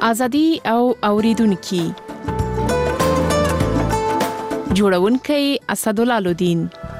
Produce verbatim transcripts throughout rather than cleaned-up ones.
ازادي او اوریدونکو جوړونکي اسدالله لودین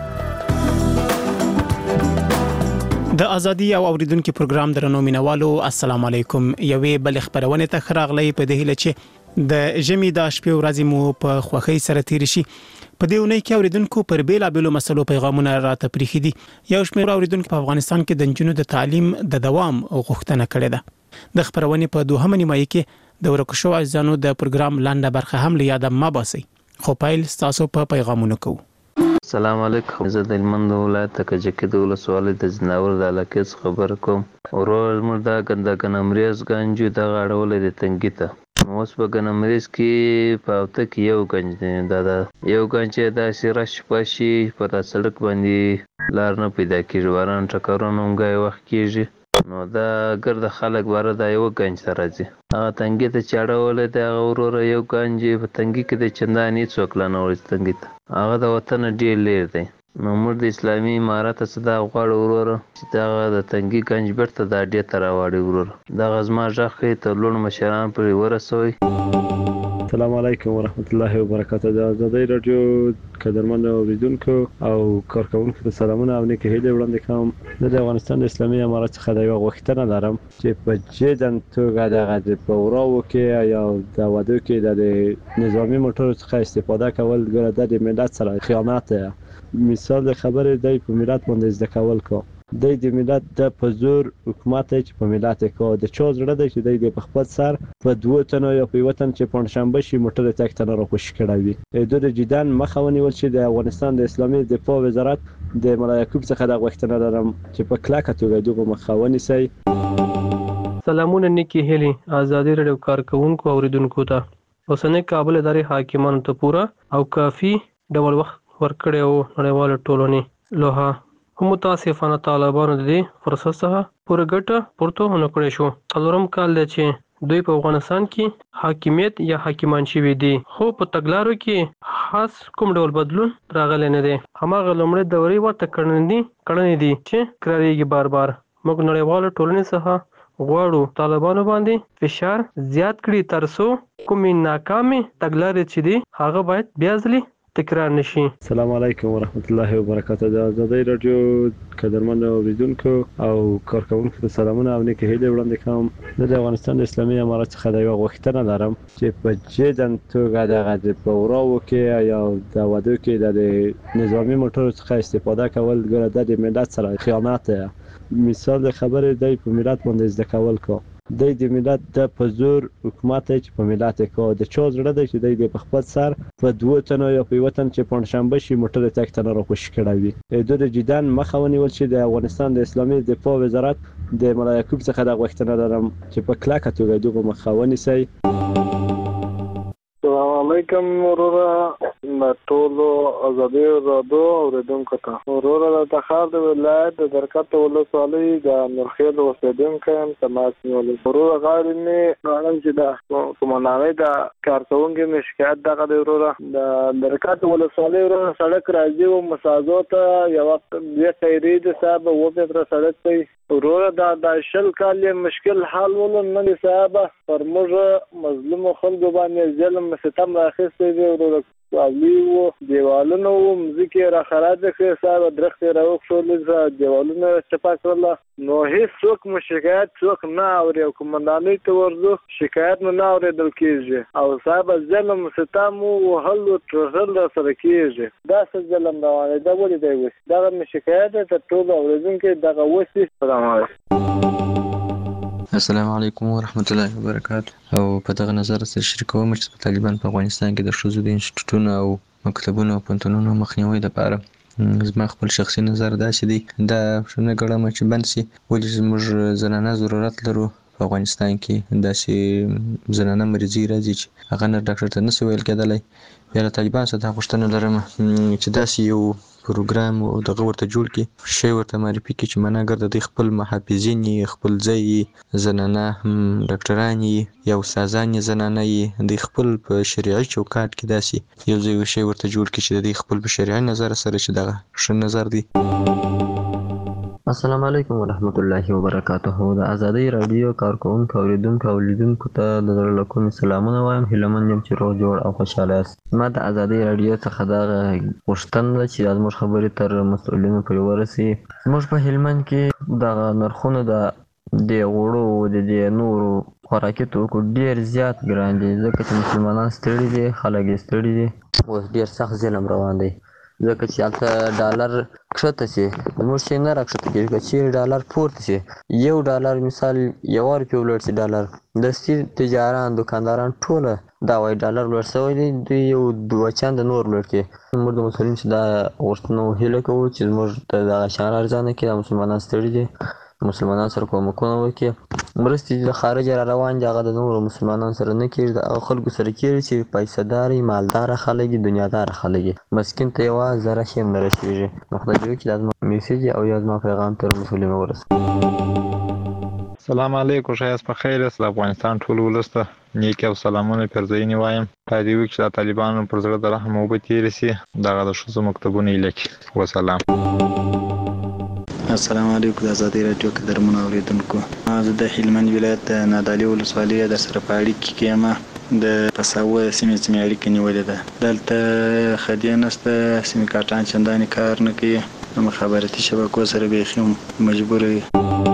د ازادي او اوریدونکو پروګرام درنو مینوالو السلام علیکم یوې بل خبرونه ته خراغلی په دې هله چې د جمی د شپې ورځې مو په خوخي سره تیر شي په دې ونې کې اوریدونکو پر بیلا بیلو مسلو پیغامونه راته پریخي دي یو شمېر اوریدونکو په افغانستان کې د جنونو د تعلیم د دوام غوښتنه کړې ده د خبرونه په دوهمه نیمایي کې د ورکشو ځانو د پروګرام لاندې برخه هم لیاد ما باسي خو پایل تاسو په پیغامونو کو السلام علیکم زه د هلمند ولایت کجکی د ولسوالۍ د ځناور د علاقې څخه خبر کوم ورور موږ دا ګنده ګنمریز گنجو د غاړولې د تنګی ته اوس په ګنمریز کې په اوته کې یو گنج دی دا دا یو گنج دا سیرش پاشي په تا سړک باندې لار نه پیدا کیږي وران ټکرونه موږ وخت کیږي نو دا ګرد خلک بار دا یو گنج ته راځي هغه تنګی ته چاړولې دا ورور یو گنج په تنګی کې د چنداني څوک لنه ورځ تنګی ته هغه د وطن ډیر لیر دی نو موږ د اسلامي امارات صدا غواړو ورور چې دا د تنګي گنج برته د اډې تر واړی ورور دا غزما ځخه ته لون مشران پر ورسوي السلام علیکم ورحمت الله وبرکاته د ازادي رادیو قدرمن اوریدونکو او کارکونکو ته سلامونه او نیکه هیله وړاندې کوم د افغانستان اسلامي امارات څخه د یو غوښتنه لرم چې په جدن توګه د غږ په وراو کې یا د وادو کې د نظامی موټر څخه استفاده کول ګره د ملت سره خیانت دی مثال خبره دی په ملت باندې زده کول کو د دې ملت د پزور حکومت چې په ملت کو د چا زړه دی چې د خپل سر په دوه تنو یا په وطن چې پنځشنبه شي موټر تک تنه را خوش کړوي د جدان مخاوني ول چې د افغانستان د اسلامي دفاع وزارت د ملایکوب څخه د غوښتنه لرم چې په کلاکه توګه دغه مخاوني سي سلامونه نیکی هلي ازادي رادیو کارکونکو اوریدونکو ته اوسنۍ کابل ادارې حاکمانو ته پورا او کافي ډول وخت ورکړی او نړیوال ټولنې لوها هم متاسفانه طالبانو د دې فرصت څخه پوره ګټه پورته ونه کړی شو څلورم کال دی چې دوی په افغانستان کې حاکمیت یا حاکمان شوي دي خو په تګلارو کې خاص کوم ډول بدلون راغلی نه دی هماغه لومړی دورې ورته کړنې دي کړنې دي چې کراریږي بار بار موږ نړیوال ټولنې څخه غواړو طالبانو باندې فشار زیات کړي ترڅو کومې ناکامې تګلارې چې دي هغه باید بیا ځلې تکرار نشي السلام علیکم ورحمت الله وبرکاته د ازادي رادیو قدرمن اوریدونکو او کارکونکو ته سلامونه او نیکه هیله وړاندې کوم د افغانستان اسلامي امارات څخه د یو غوښتنه لرم چې په جدن توګه د غږ په وراو کې یا د وادو کې د نظامی موټر څخه استفاده کول ګره د ملت سره خیانت دی مثال خبره دی په ملت باندې زده کول کو د دې ملت د پزور حکومت چې په ملت کو د چا زړه دی چې د خپل سر په دوه تنو یا په وطن چې پنځشنبه شي موټر تک تنه را خوش کړوي د جدان مخاوني ول چې د افغانستان د اسلامي دفاع وزارت د ملایکوب څخه د غوښتنه لرم چې په کلاکه توګه دغه مخاوني سي السلام علیکم ورور ټولو ازادي رادیو اوریدونکو ته ورور د تخار د ولایت د درکت ولسوالۍ د نورخیل اوسیدونکو هم تماس نیولې ورور غواړي نه غواړم چې دا کومنامه د کارکونکو مشکایت دغه د ورور د درکت ولسوالۍ ورور سړک راځي او مساجو ته یو وخت یې تیرې د صاحب و په تر سړک ته ورور دا د شل کال مشکل حل ول نه صاحب پر موږ مظلوم خلکو باندې ظلم ستم راخسته دی ورور اولیو دیوالونو مزیکي را خراج کړي صاحب درخت راوښول دیوالونو چپا کړل نو هیڅ څوک مشکایت څوک نه اوري او کومندانې ته ورځو شکایت نه اوري دل کېږي او صاحب ظلم ستم او هل ترل سره کېږي دا څه ظلم روانه دا ولې دی وس دا شکایت ته ټول اوریدونکو دغه وسی سلام علیکم السلام علیکم ورحمت الله وبرکاته او په دغه نظر سره شریکوم چې طالبان په افغانستان کې د ښځو د انسټیټوټونو او مکتبونو او پوهنتونونو مخنیوي لپاره زما خپل شخصي نظر داسې دی دا شنه ګړم چې بند شي ولې موږ زنانه ضرورت لرو په افغانستان کې داسې زنانه مریضي راځي چې هغه نه ډاکټر ته نشي ویل کېدلی بیا له طالبان څخه غوښتنه لرم چې داسې یو پروګرام او دغه ورته جوړ کړي شی ورته معرفي کړي چې مناګر د خپل محافظین خپل ځای زنانه ډاکټران یا استادان زنانه د خپل په شریعي چوکاټ کې داسې یو ځای شی ورته جوړ کړي چې د خپل په شریعي نظر سره چې دغه ښه نظر دی السلام علیکم ورحمت الله وبرکاته. د ازادۍ رادیو کارکونکو اوریدونکو او لیدونکو ته د زړه له کومې سلامونه وایم. هیله یم چې روغ جوړ او خوشحاله یاست. ما د ازادۍ رادیو څخه دغه غوښتنه ده چې زموږ خبرې تر مسؤلینو پورې ورسي. زموږ په هلمند کې دغه نرخونه د د غوړو د دې نورو خوراکي توکو ډېر زیات ګران دي، ځکه چې مسلمانان ستړي دي، خلک یې ستړي دي. اوس ډېر سخت ظلم روان دی، ځکه چې هلته ډالر کښته شي زموږ شی نه راکښته کېږي. که چیرې ډالر پورته شي، یو ډالر مثال یوه روپۍ ولوړ شي ډالر، دستي تجاران دکانداران ټوله دا وایي ډالر لوړ شوی دی، دوی یو دوه چنده نور لوړ کړي. موږ د مسؤلینو چې دا غوښتنه هیله کوو چې زموږ ته دغه شیان ارزانه کړي. دا مسلمانان ستړي دي، مسلمانان سره کومکونه وکړي. مرستې د خارجه را روان دي، هغه د نورو مسلمانانو سره نه کېږي، د هغو خلکو سره کېږي چې پیسه داري مالداره خلک دي، دنیاداره خلک دي. مسکین ته یوه ذره شی هم نه رسېږي. نو خدای دې وکړي دا زما میسیج او یا زما پیغام تر مسؤلینو ورسوي. سلام علیکم، ښایست په خیر یاست. د افغانستان ټول ولس ته نیکې او سلامونه پیرزوینې وایم. خدای دې وکړي چې د طالبانو پر زړه د رحم اوبه تېرې شي، دغه د ښځو مکتبونه یې لکي. وسلام. السلام علیکم. د ازادۍ راډیو قدرمنو اوریدونکو، زه د هلمند ولایت د نادعلي ولسوالۍ در سره په اړیکه کې یم. د پساوه سیمې سیمې اړیکه نیولې ده. دلته خدۍ نشته، سیمې کارټان چندانې کار نه کوي، نو مخابراتي شبکو سره بیخي مجبور وي.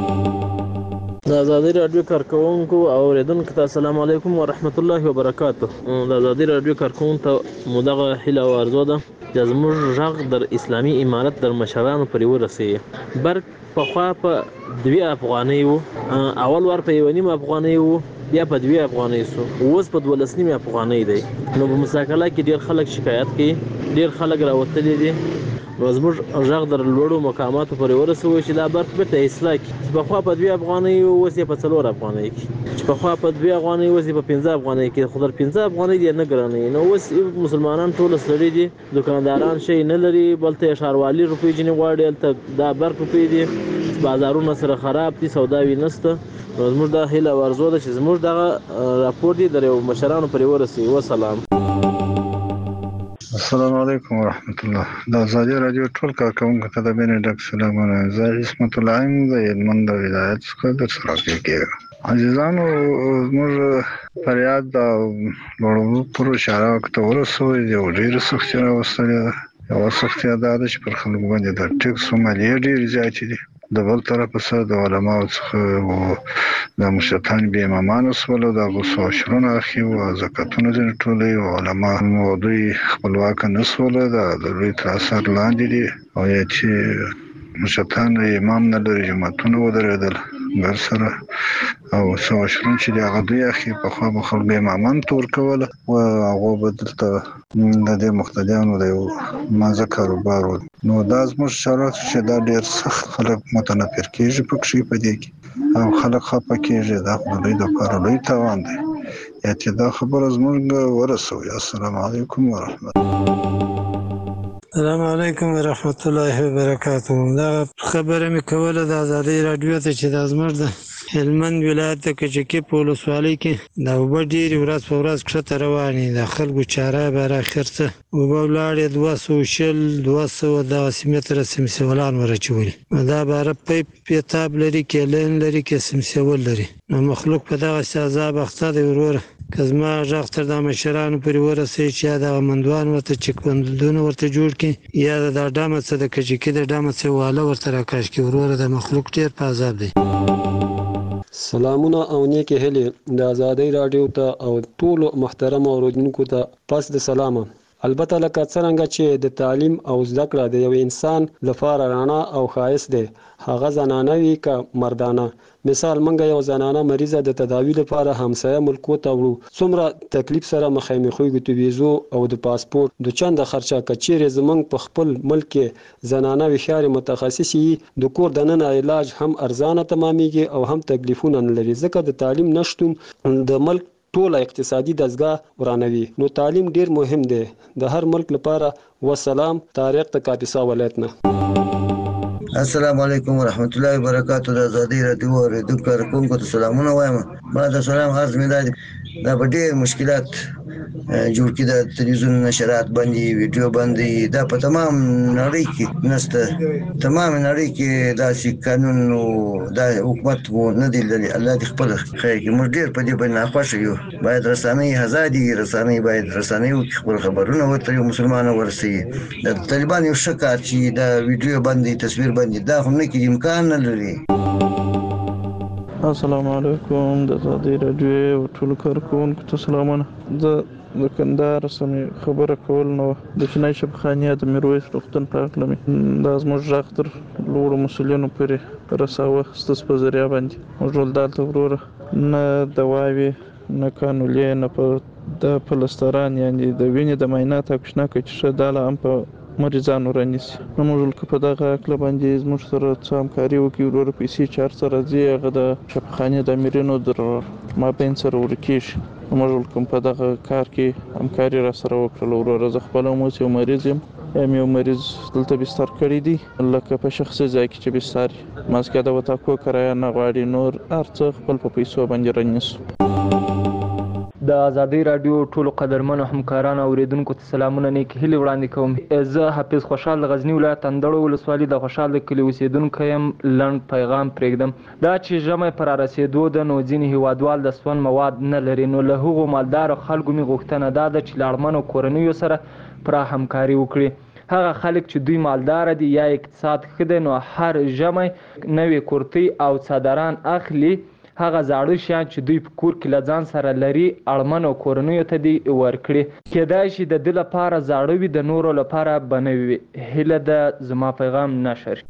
د ازادۍ راډیو کارکونکو او اوریدونکو ته السلام علیکم ورحمت الله وبرکاته. د ازادۍ راډیو کارکونکو ته مو دغه هیله او آرزو ده چې زموږ غږ در اسلامي امارت در مشرانو پورې ورسوي. برق پخوا په دوی افغانۍ وو، اول وار په یوه نیم افغانۍ وو، بیا په دوی افغانۍ سو، اوس په دولس نیم افغانۍ دی. نو په مساکله کې ډېر خلک شکایت کوي، ډېر خلک راوتلي دي. نو زموږ غږ در لوړو مقاماتو پورې ورسوي چې دا برق بېرته اصلاح کړي، چې پخوا په دوی افغانۍ وو، اوس یې په څلور افغانۍ کې، چې پخوا په دوی افغانۍ اوس یې په پنځه افغانۍ کې. خو در پنځه افغانۍ دې نه ګرانوي. نو اوس مسلمانان ټول ستړي دي، دکانداران شی نه لري، بل ته یې ښاروالي روپۍ ځینې غواړي، هلته دا برق روپۍ دي، بازارونه سره خراب دي، سوداوي نشته. نو زموږ دا هیله او آرزو ده چې زموږ دغه راپور دي در یو مشرانو پورې ورسوي. وسلام. السلام علیکم ورحمت الله. د ازادۍ راډیو ټول کارکونکو ته د مینې ډک سلامونه. زه عصمت الله یم د هلمند ولایت څخه در سره کېږم. عزیزانو، زموږ فریاد د لوړو پورو اشاره ورته ورسوي، یو ډېره سختي راوستلې ده. یوه سختي دا ده چې پر خلکو باندې د ټکسو مالیې ډېرې زیاتې دي. د بل طرفه سره د علماو څخه د مشرتان بې امامانو شول، د غوثو عشرونه اخي او زکاتونه ځینې ټولوي، او علما نو دوی خپلواکه نه شوله، د دوی تر اثر لاندې دي. او یا چې مشرتان د امام نه لري، جماعتونه ودرېدل ګر سره، او څو عشرون چې د هغه دوی اخي پخوا به خلکو امامان تور کوله، او هغو به دلته د دې مقتدیانو د یو مازه کاروبار و. نو دا زموږ شرط چې دا ډېر سخت خلک متنفر کېږي پکښې په دې کې، او خلک خفه کېږي. دا خو د دوی دپاره لوی تاوان دی. یا چې دا خبره زموږ ورسوي. السلام علیکم ورحمت الله. السلام علیکم ورحمت الله وبرکاته. دا خبره مې کوله د ازادۍ راډیو ته چې دا زموږ د هلمند ولایت د کجکي په ولسوالۍ کې دا اوبه ډېرې ورځ په ورځ کښته روانې دي. د خلکو چاره بر اخر څه اوبه ولاړې دوه سوه شل دوه سوه دغسې متره سمسیولان ور اچولي. دا باره پیپ پیتاب لري، کیلین لري، کې سمسیول لري. نو مخلوق په دغسې عذاب اخته دی. وروره که زما غږ تر دا مشرانو پورې ورسوي چې یا دغه مندوان ورته چکبندونه ورته جوړ کړي، یا د دا ډمه څه د کجکي د ډمه څه واله ورته راکش کړي. وروره د مخلوق ډېر په عذاب دی. سلامونه او نیکې هیلې د ازادۍ راډیو ته او ټولو محترم اوریدونکو ته پس د سلامه. البته لکه څرنګه چې د تعلیم او زده کړه د یو انسان لپاره رڼا او ښایست دی، هغه زنانه وي که مردانه. مثال منګه یو زنانه مریضه د تداوی لپاره همسایه ملکو ته وړو، څومره تکلیف سره مخامخ کېږو، د ویزو او د پاسپورت د چنده خرچه. که چیرې زموږ په خپل ملک کې زنانه وښیارې متخصصې وي، د کور دننه علاج هم ارزانه تمامیږي او هم تکلیفونه نه لري، ځکه د تعلیم نشتون د ملک ټوله اقتصادي دستګاه ورانوي. نو تعلیم ډیر مهم دی د هر ملک لپاره. وسلام. طارق د کاپیسا ولایت نه. السلام علیکم ورحمت الله وبرکاته. د ازادۍ راډیو اوریدونکو کارکونکو ته سلامونه وایم. ما د سلام عرض مې دا دی، دا به ډېر مشکلات جوړ کړي د تلویزیون نشرات باندې ویډیو باندې دا په تمام نړۍ کې نسته تمام نړۍ کې داسې قانون او دا حکومت مو نه دی لري الله دې خپل خیر کې موږ ډېر په دې باندې خوښ یو باید رسنۍ آزادي رسنۍ باید رسنۍ خپل خبرونه ورته مسلمان ورسي د طالبان یو شکار چې دا ویډیو باندې تصویر باندې دا هم نه کې امکان نه لري. السلام علیکم د آزادۍ راډیو ټول کارکونکو ته سلامونه. زه د کندهار سمې خبره کول نو د چینای شبخانیه د میرویس روغتون په هکله مې دا زموږ غږ تر لوړو مسؤلینو پورې رساوه ستاسو په ذریعه باندې. موږ ټول دلته وروره نه دواوې نه کانولې نه په د پلستران یعنې د وینې د معاینات او کشناکه چې ښه دا لا هم په مریضانو رانیسي. نو موږ که په دغه هکله باندې زموږ سره څه همکاري وکړي وروره پیسې چې هر څه راځي هغه د شفاخانې د امیرینو در مابین سره ورکېږي. موږ کوم په دغه کار کې همکاري را سره وکړله وروره. زه خپله هم اوس یو مریض یم یم یو مریض دلته بستر کړی دی لکه په شخصي ځای کې چې بستر وي ماسکه د وتاکو کرایه نه غواړي نور هر څه خپل په پیسو باندې رانیسو. د آزادۍ راډیو ټولو قدرمنو همکارانو اوریدونکو ته سلامونه نیک هیلې وړاندې کوم. زه حافظ خوشحال د غزني ولایت اندړو ولسوالي د خوشحال د کلي اوسیدونکی یم. لنډ پیغام پرېږدم. دا چې ژمی پر رارسېدو ده نو ځینې هیوادوال د سون مواد نه لري نو له هغو مالدارو خلکو مې غوښتنه دا ده چې له اړمنو کورنیو سره پوره همکاري وکړي. هغه خلک چې دوی مالدار دي یا اقتصاد ښه دی نو هر ژمی نوې کورتۍ او څادران اخلي. هغه زاړه شیان چې دوی په کور کې له ځان سره لري اړمنو کورنیو ته دې ورکړي. کیدای شي د ده لپاره زاړه وي د نورو لپاره به نوي وي. هیله ده زما پیغام نشر.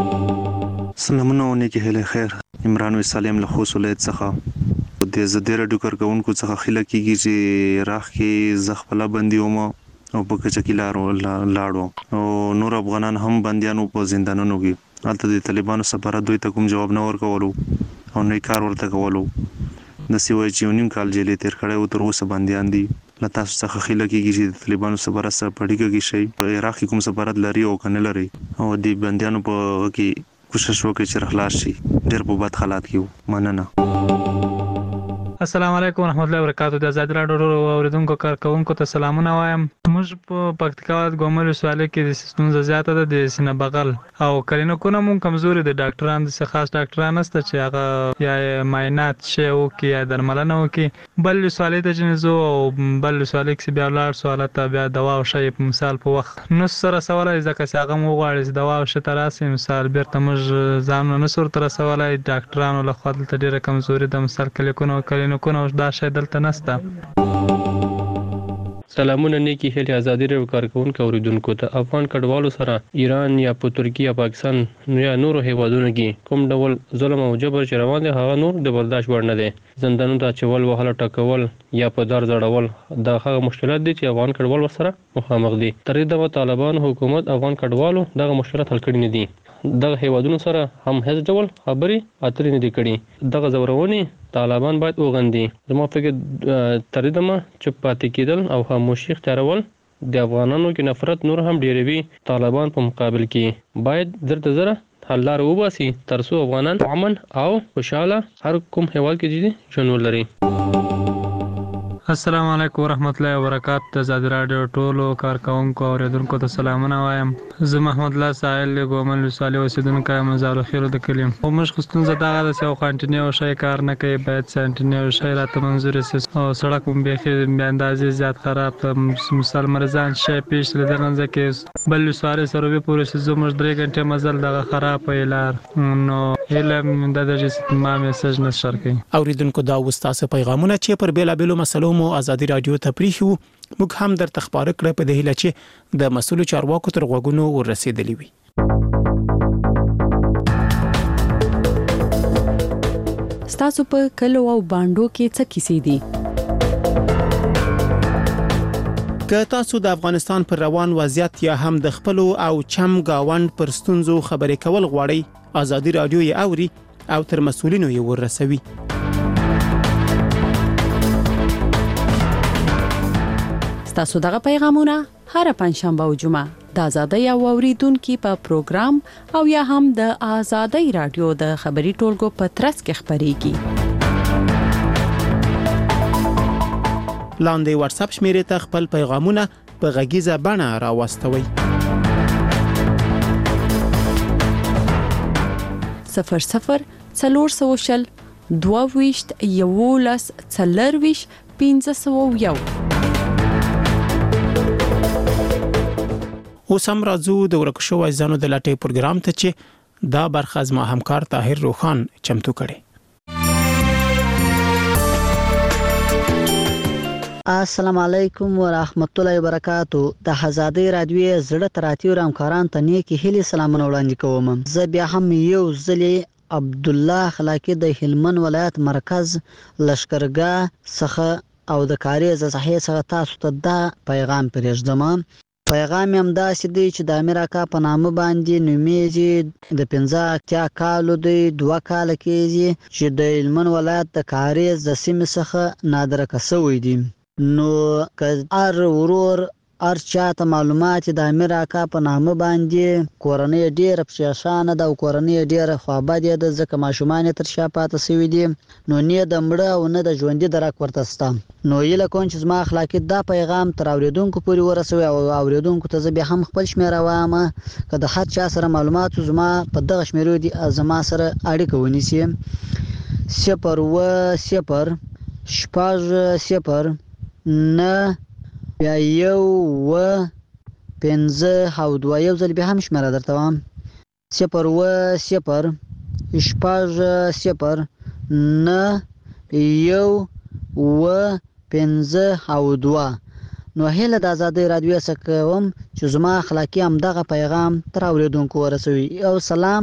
سلامونه او نیکې هیلې خیر. عمران وسالم له خوست ولایت څخه د زده راډیو کارکونکو څخه خیله کېږي چې راخ کې زه خپله بندي وم او په کچکي لاړو او نور افغانان هم بندیانو په زندانونو کې. هلته د طالبانو سفارت دوی ته کوم جواب نه ورکولو او نه کار ورته کولو. داسې وایي چې یو نیم کال جیل یې تېر کړی و تر اوسه بندیان دي. له تاسو څخه خیله کېږي چې د طالبانو سفارت سره په اړیکه کې شئ په عراق کې کوم سفارت لري او که نه لري او د بندیانو په کې کوشش وکړئ چې خلاص شي. ډېر په بد حالات کې وو. مننه. السلام علیکم ورحمت الله وبرکاتو. د آزادۍ راډیو اوریدونکو کارکونکو ته سلامونه وایم. موږ په پکتیکا ولایت ګومل ولسوالۍ کې د ستونزه زیاته ده د سینه بغل او کلینیکونه مونږ کمزوري دي. ډاکټران داسې خاص ډاکټران نشته چې هغه یا معاینات شی وکړي یا درملنه وکړي. بل ولسوالۍ ته چې ځو او بل ولسوالۍ کې بیا ولاړ سو هلته بیا دوا او شی په مثال په وخت نسو سره رسولی ځکه چې هغه مو وغواړي چې دوا او شی ته راسي مثال بیرته موږ ځانونه نسو ورته رسولی. ډاکټرانو لخوا دلته ډېره کمزوري ده. مثال کلینیکونه او کلینیکونه دا شی دلته نشته. سلامونه نیکی هیلې آزادۍ راډیو کارکونکو اوریدونکو ته. افغان کډوالو سره ایران یا په ترکیه یا پاکستان یا نورو هیوادونو کې کوم ډول ظلم او جبر چې روان دی هغه نور د برداشت وړ نه دی. زندانونو ته اچول وهل ټکول یا په دار ځړول دا هغه مشکلات دي چې افغان کډوال ورسره مخامخ دي. تر دې دمه طالبان حکومت افغان کډوالو دغه مشکلات حل کړي نه دي. دغه هیوادونو سره هم هیڅ ډول خبرې اترې نه دي کړي. دغه ځورونې طالبان باید وغندي. زما فکر تر دې دمه چوپ پاتې کېدل او خاموشي اختیارول د افغانانو کې نفرت نور هم ډېروي. طالبان په مقابل کې باید زر تر زره حل لاره وباسي تر څو افغانان امن او خوشحاله هر کوم هیواد کې ژوند ولري. السلام علیکم ورحمت الله وبرکاتو. د آزادۍ راډیو ټولو کارکونکو اوریدونکو ته سلامونه وایم. زه محمد الله ساحل ګومل ولسوالۍ اوسېدونکی یم. زالو خیرو د کلي یم. خو موږ خو ستونزه دغه ده چې یو کانټینیو شی کار نه کوي. باید سانټینیو شی راته منظور شي او سړک هم بیخي بې اندازې زیات خراب ده. مثال مریضان شی پیش د دغه ځای کې بل ولسوالۍ سروبي پورې چې زه موږ درې غنټې مزل دغه خراب وي لار نو هیله مې ده چې ما میسج نشر کوي. اوریدونکو دا وستاسو پیغامونه چې پر بیلابېلو مسلو مو آزادۍ راډیو ته پریښو موږ هم درته خبره کړه په دې هیله چې د مسؤلو چارواکو تر غوږونو ورسېدلې وي. ستاسو په کلو او باندو کې څه کیسې دي؟ که تاسو د افغانستان پر روان وضعیت یا هم د خپلو او چم گاوند پر ستونزو خبرې کول غواړئ آزادۍ راډیو یې اوري او تر مسؤلینو یې ورسوي. تاسو دغه پیغامونه هر پنځشنبه او جمعه د آزادۍ او اوریدونکو په پروګرام او یا هم د آزادۍ راډیو د خبري ټولګو په ترڅ کې خبريږي. لاندې واتس اپ شمیرې ته خپل پیغامونه په غږیزه بڼه راوستوئ. صفر صفر څلور سوه شل دوه ویشت یولس څلرویشت پنځه سوه یو. اوس هم راځو د ورکو شویو ځانو د لټۍ پروګرام ته چې دا برخه زما همکار طاهر روخان چمتو کړي. السلام علیکم ورحمت الله وبرکاتو. د آزادۍ رادیو زړه تراتیو همکاران ته نیکی هیلې سلامونه وړاندې کوم. زه بیا هم یو ځلې عبدالله خلاقی د هلمند ولایت مرکز لشکرګاه څخه او د کاریز صحیح څخه تاسو ته دا پیغام پرېږدم. پیغام هم داسې دی چې د امیر اکا په نامه باندې نومیږي. د پنځه اتیا کالو دی دوه کاله کېږي چې د هلمند ولایت د کاریز د سیمې څخه نادرکه شوی دی. نو که هر ورور هر چاته معلومات د امیر اکا په نامه باندې کورنۍ ډېره پریشانه ده او کورنۍ ډېره خوابدې ده ځکه ماشومان یې تر شا پاته شوي دي. نو نه د مړه او نه د ژوندي درک ورته شته. نو هیله کوم چې زما اخلاقي دا پیغام تر اورېدونکو پورې ورسوي او اورېدونکو ته زه بیا هم خپل شمېره وایم. که د هر چا سره معلومات زما په دغه شمېرو دي زما سره اړیکه ونیسي. صفر اوه صفر شپږ صفر نه بیا یو اوه پنځه او دوه. یو ځل بیا هم شمېره درته وایم. صفر اوه صفر شپږ صفر نه یو اوه پنځه او دوه. نو هیله د آزادۍ رادیو څخه کوم چې زما اخلاقي همدغه پیغام تر اورېدونکو ورسوي. او سلام.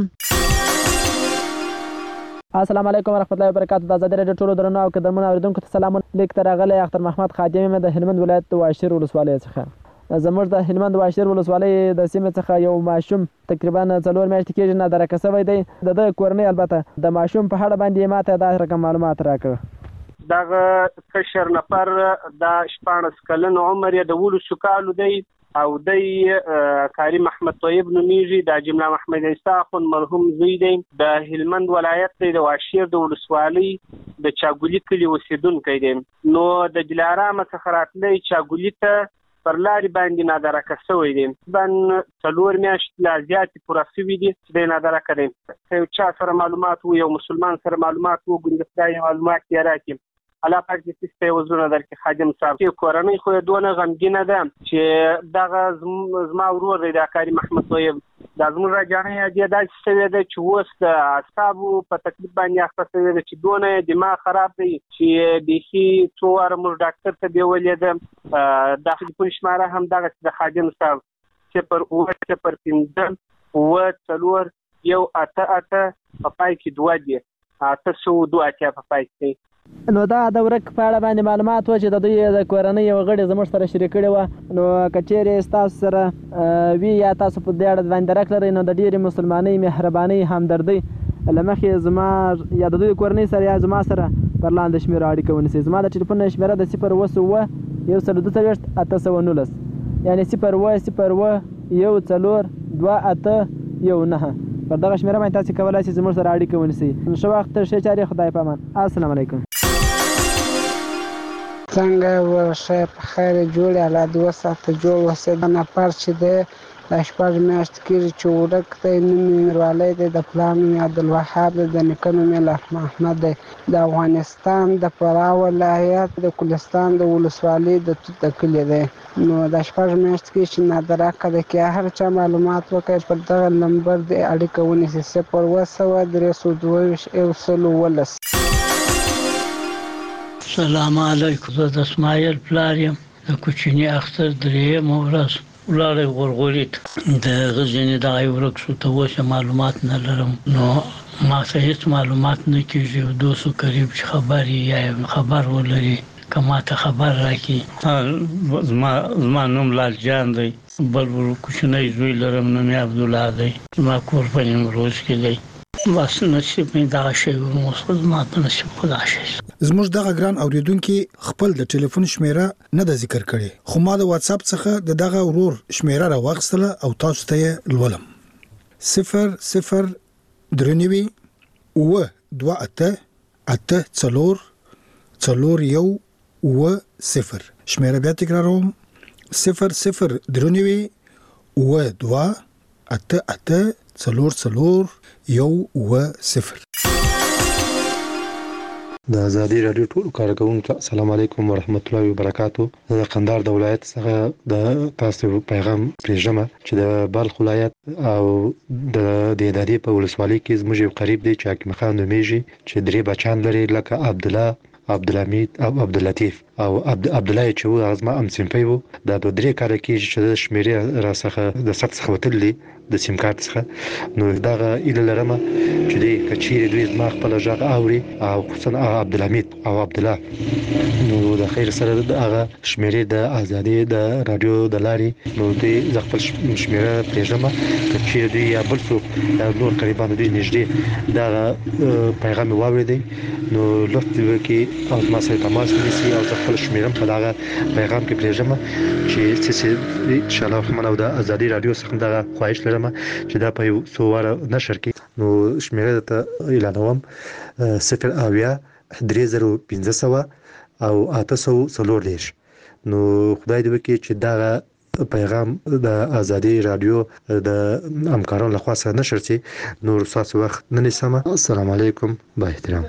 السلام علیکم ورحمت الله وبرکاتو. د آزادۍ رادیو ټولو درنو او قدرمنو اورېدونکو ته سلام. لیک ته راغلی اختر محمد خادم یم د هلمند ولایت د واشیر ولسوالۍ څخه. زموږ د هلمند واشیر ولسوالۍ د سیمې څخه یو ماشوم تقریبا څلور میاشتې کېږي نادرکه شوی دی. د ده کورنۍ البته د ماشوم په اړه باندې ماته دا رقم معلومات راکړه. دغه کشر نفر د شپاړس کلن عمر یې د ولسو کالو دی او دی کاری محمد طیب نومیږي. د جمله محمد عیسی اخوند مرحوم زوی دی. د هلمند ولایت دی د واشیر د ولسوالۍ د چاګولي کلي اوسېدونکی دی. نو د دلارام څخه راتلی چاګولي ته پر لارې باندې نادرکه شوی دی. تقریبا څلور میاشتې لا زیاتې پوره شوي دي چې دی نادرکه دی. که یو چا سره معلومات و یو مسلمان سره معلومات وګوري د خدای معلومات یې راکړي. الله پاک دې سپی وزرونه درکړي. خادم صاحب چې کورنۍ خو یې دونه غمګینه ده چې دغه زما ورور دی د کاري محمد طیب دا زموږ راجانۍ یې داسې شوې ده چې اوس د اعصابو په تکلیف باندې اخته شوې ده چې دونه یې دماغ خراب دی چې بیخي څو واره موږ ډاکټر ته بیولې ده. د ټلیفون شماره هم دغسې د خادم صاحب صفر اوه صفر پنځه اوه څلور یو اته اته په پای کې دوه دي اته سوه دوه اتیا په پای کې. نو دا د ورک په اړه باندې معلومات و چې د دوی د کورنۍ یو غړي زموږ سره شریک کړي وه. نو که چیرې ستاسو سره وي یا تاسو په دې اړه باندې درک لرئ نو د ډېرې مسلمانۍ مهربانۍ همدردۍ له مخې زما یا د دوی کورنۍ سره یا زما سره پر لاندې شمېرو اړیکه ونیسئ. زما د ټلیفون شمېره د صفر اوه اوه یو سل دوه څلوېښت اته سوه نولس یعنې صفر اوه صفر اوه یو څلور دوه اته یو نهه. پر دغه شمېره باندې تاسې کولی شئ زموږ سره اړیکه ونیسئ. ښه وخت ښې چارې خدای په امان. السلام علیکم. څنګه ورشه په خیر جوړ الله دې وساته جوړ وسه. د نفر چې دی دا شپږ میاشتې کېږي چې ورک دی. نوم یې میروالی دی. د پلار نوم یې عبدالوهاب دی. د نیکه نوم یې لارښ محمد دی. د افغانستان د فراه ولایت د کلستان د ولسوالۍ د توت د کلي دی. نو دا شپږ میاشتې کېږي چې نادرکه دی. که هر چا معلومات وکړي پر دغه نمبر د اړیکه ونیسي. صفر اوه سوه درې سوه دوه ویشت یو سل اوولس. سلام علیکم. زه د اسماعیل پلار یم. د کوچني اختر درېیمه ورځ ولاړی غورغوري ته د هغه ځینې دغه ورک شو. ته اوس معلومات نه لرم نو ما ته هېڅ معلومات نه کېږي. یو دوست قریب چې خبر یې یا خبر ولري که ما ته خبر راکړي. زما نوم لال جان دی. بل کوچنی زوی لرم نوم یې عبدالله دی. زما کور په نیمروز کې دی. بس نصیب مې دغه شی اوس خو زما په نصیب خدا شی. زموږ دغه ګران اوریدونکي خپل د ټلیفون شمیره نه د ذکر کړي خو ما د واتس اپ څخه د دغه ورور شمیره راوغستله او تاسو ته لولم. صفر صفر درنوي اوه دوه اته اته څلور څلور یو و صفر. شمیره بیا تکراروم صفر صفر درونوي و دوا اته اته څلور څلور یو و صفر. د ازادي رادیو ټول کارکونکو السلام علیکم ورحمت الله وبرکاتو. د قندهار د ولایت څخه د تاسو پیغام پرېږدم چې د بلخ ولایت او د دهدادي په ولسوالۍ کې زموږ یو قریب دی چې حکیم خان نومیږي چې درې بچان لري لکه عبدالله، عبدالحمید او عبداللطیف او عبد عبدالله چې و هغه زما همصنفی و. دا دوه درې کاله کېږي چې د شمېرې راڅخه د ثبت څخه وتلي د سیم کارت څخه. نو دغه هیله لرم چې دوی که چیرې دوی زما خپله غږ اوري او خصوصا عبدالحمید او عبدالله نو د خیر سره د هغه شمېرې د ازادي د رادیو د لارې نو دوی زه خپل شمېره پرېږدم که چیرې دوی یا بل څوک یا نور قریبان دوی نږدې دغه پیغام مې واورېدی نو لطف دې وکړي او زما سره تماس ونیسي او زه خپله شمېره هم په دغه پیغام کې پرېږدم چې څه څه انشاءالله رحمن او د ازادي رادیو څخه دغه خواهش لرم چې دا په یو څو واره نشر کړي. نو شمېره ته اعلانوم صفر اویا درې زره پنځه سوه او اته سوه څلور دېرش. نو خدای دې وکړي چې دغه پیغام د ازادي رادیو د همکارانو لخوا سره نشر شي. نور ستاسو وخت نه نیسم. السلام علیکم با احترام.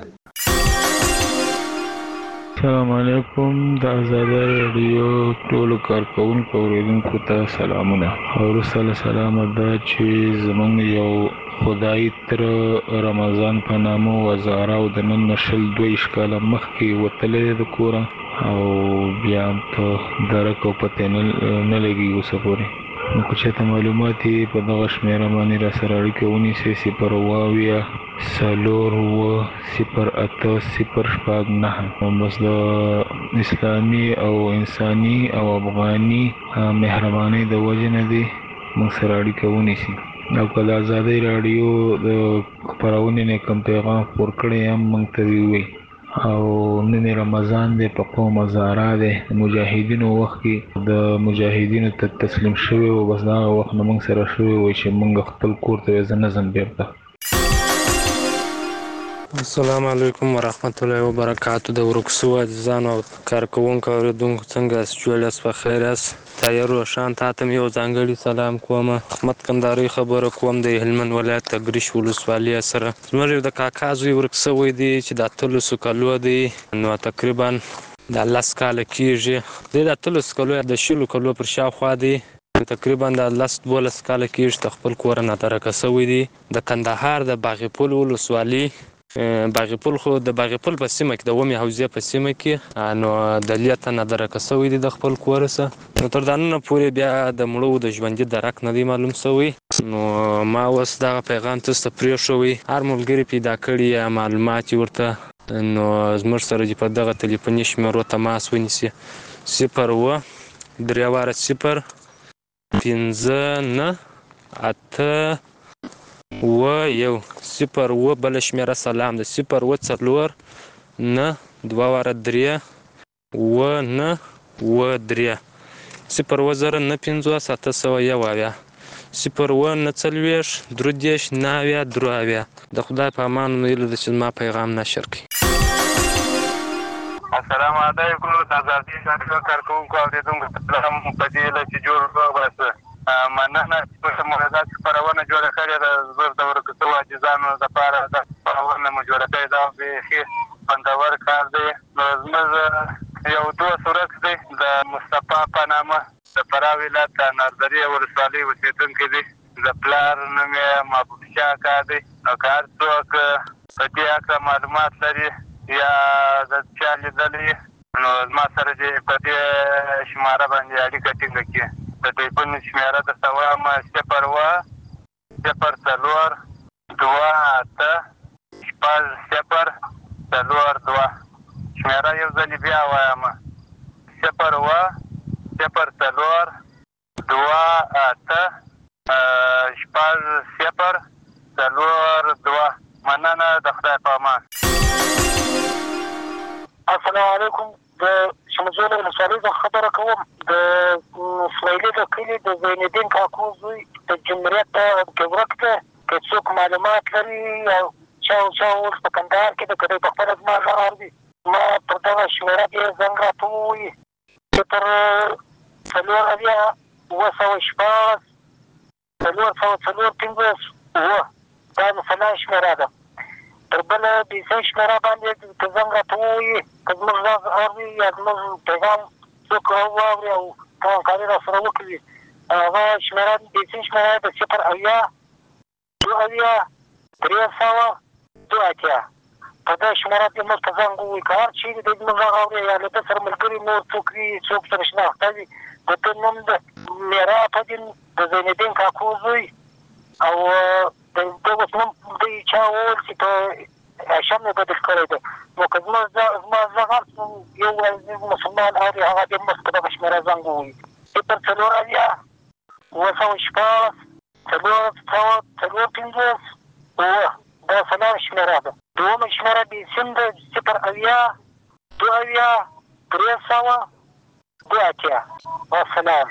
السلام علیکم. د ازادي رادیو ټولو کارکونکو اوریدونکو ته سلامونه. وروسته له سلامه دا چې زمونږ یو خدای تر رمضان په نامه وزاره او د نن شل دویشت کاله مخکې وتلی د کوره او بیا هم ته درک او پته نه لګي اوسه پورې. نو که چېرته معلومات یې په دغه شمېره باندې را سره اړیکه ونیسئ صفر اوه اویا څلور اوه صفر اته صفر شپږ نهه. بس د اسلامي او انساني او افغاني مهربانۍ د وجې نه دی موږ سره اړیکه ونیسي. او که د ازادۍ راډیو د خپرونې نه کوم پیغام خپور کړی هم موږ ته دې ووایي. او نن رمضان دی په قوم هزاره دی د مجاهدینو وخت کې د مجاهدینو ته تسلیم شوی و. بس دغه وخت نه موږ سره شوی وای چې موږ خپل کور ته زه نه ځم بیرته. السلام علیکم ورحمت الله وبرکاتو. د ورکسو عزیزانو او کارکوونکو اوریدونکو څنګه یاست؟ جوړ یاست؟ په خیر یاست؟ طاهر روشان تا ته یو ځانګړي سلام کوم. احمد کندهاري خبره کوم د هلمند ولایت اګریش ولسوالۍ سره. زموږ یو د کاکا زوی ورک سوی دی چې د اتلسو کالو دی. نو تقریبا د لس کاله کېږي. دی د اتلسو کالو د شلو کالو پر شاوخوا دی. تقریبا د لس دولس کاله کېږي چې خپل کور نه ترکه سوی دی. د کندهار د باغ پل ولسوالۍ باغ پل خو د باغ پل په سیمه کې د اومې حوزې په سیمه کې نو د لیته نه درکه سوی دی د خپل کور څخه. نو تر دا نن پورې بیا د مړو د ژوندي درک نه دی معلوم سوی. نو ما اوس دغه پیغام تاسو ته پرېښوی. هر ملګري پیدا کړي یا معلومات ورته نو زموږ سره دې په دغه تلیفوني شمېرو تماس ونیسي. صفر اوه درې واره صفر پنځه نه اته اوه یو صفر اوه بله شمېره سلام ده صفر اوه څلور نه دوه واره درې اوه نه اوه درې صفر اوه زره نه پنځوس اته سوه یو اویا صفر اوه نه څلوېښت درې دېرش نه اویا درې اویا. د خدای په امان نو هیله ده چې زما پیغام نشر کړي. السلام علیکم. د ازادي رادیو کارکوونکو اورېدونکو ته هم په دې هیله چې جوړ وباسه مننه چې موږ داسې خپرونه جوړه کړې ده. زه د ورکو شوو عاجزانو لپاره دا خپرونه مو جوړه کړې ده. بیخي خوندور کار دی. نو زموږ یو دوست ورک دی د مصطفی په نامه د فراه ولایت د نردري ولسوالۍ اوسېدونکی دی. د پلار نوم یې محبوب شاه اکا دی. نو که هر څوک په دې هکله معلومات لري یا د چا لیدلی نو زما سره دې په دې شماره باندې اړیکه ټینګه کړي. د ټلیفون شمېره درته وایم صفر اوه صفر څلور دوه اته شپږ صفر څلور دوه. شمېره یو ځلې بیا وایم صفر اوه صفر څلور دوه اته شپږ صفر څلور دوه. مننه. د خدای په امان. السلام علیکم. د شمزول ولسوالۍ څخه خبره کوم. د اسماعیلي د کلي د زینالدین کاکو زوی د جمهوریت کې ورک دی. که څوک معلومات لري او چا چا اوس په کندهار کې د که دی په خپله زما غږ اوري ما پر دغه شمېره دې زنګ راته ووایي چې تر څلور اویا اوه سوه شپاړس څلور سوه څلور پنځوس اوه دا د سلا شمېره ده. تر بله بیسۍ شمېره باندې که زنګ راته ووایي که زموږ غږ اوري یا زموږ پیغام څوک واوري او همکاري را سره وکړي هغه شمېره بیسۍ شمېره د صفر اویا دوه اویا درې سوه دوه اتیا په دې شمېره کې موږ ته زنګ ووایي که هر چیرې دی زموږ غږ اوري یا له ده سره ملګري نور څوک وي څوک سره شناخته وي د ده نوم د میرا پدین د زینالدین کاکو زوی او د ده اوس نوم دوی چا وویل چې په هاشم یې بدل کړی دی نو که زما زما غږ یو عزیز مسلمان اوري هغه دې موږ په دغه شمېره زنګ ووایي صفر څلور اویا اوه سوه شپاړس څلور سوه څلور پنځوس اوه دا څلور شمېره ده. دومه شمېره بیسیم ده صفر اویا دوه اویا درې سوه دوه اتیا. والسلام.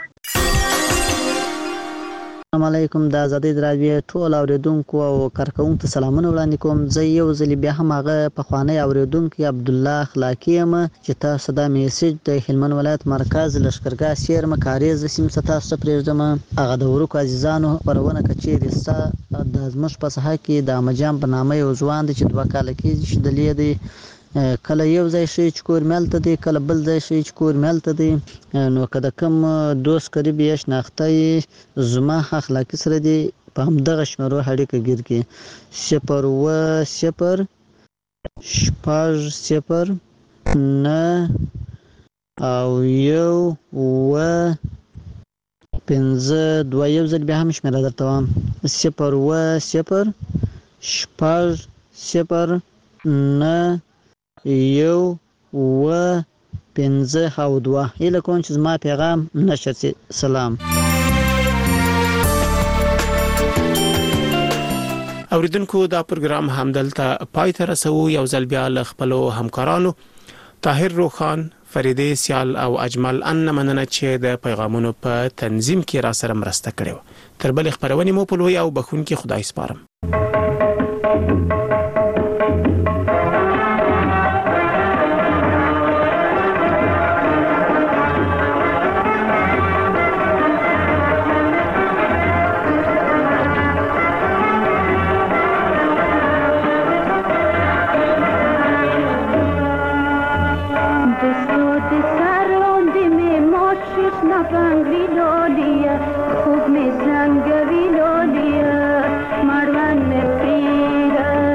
السلام علیکم. د آزادۍ راډیو ټول اوریدونکو او کارکوونکو ته سلامونه وړاندې کوم. زه یو ځل بیا هم هغه پخوانی اوریدونکی عبدالله خلاقی یم چې تاسو دا میسج د هلمند ولایت مرکز لښکرګاه سیرمه کاریز سیمې څخه تاسو ته پرېږدم. هغه د ورکو عزیزانو خپرونه که چیرې ستا د زموږ په ساحه کې د احمدجان په نامه یو ځوان دی چې دوه کاله کېږي چې دلې دی کله یو ځای شي چې کور مې هلته دی کله بل ځای شي چې کور مې هلته دی. نو که د کوم دوست قریب یې شناخته یې زما اخلاقي سره دی په همدغه شمېرو اړیکه ګیر کړي صفر اوه صفر شپږ صفر نه او یو اوه پنځه دوه. یو ځل بیا هم شمېره درته وایم صفر اوه صفر شپږ صفر نه یو اوه پنځه او دوه. هیله کوم چې زما پیغام نشر شي. سلام. اوریدونکو دا پروګرام همدلته پای ته رسو. یو ځل بیا له خپلو همکارانو طاهر روخان، فریدې سیال او اجمل ان مننه چې د پیغامونو په تنظیم کې را سره مرسته کړې. تر بل خبرونې مو په لوی او بخونکي خدای سپارم. خوب می زنگ ویلولیا مروان می پیره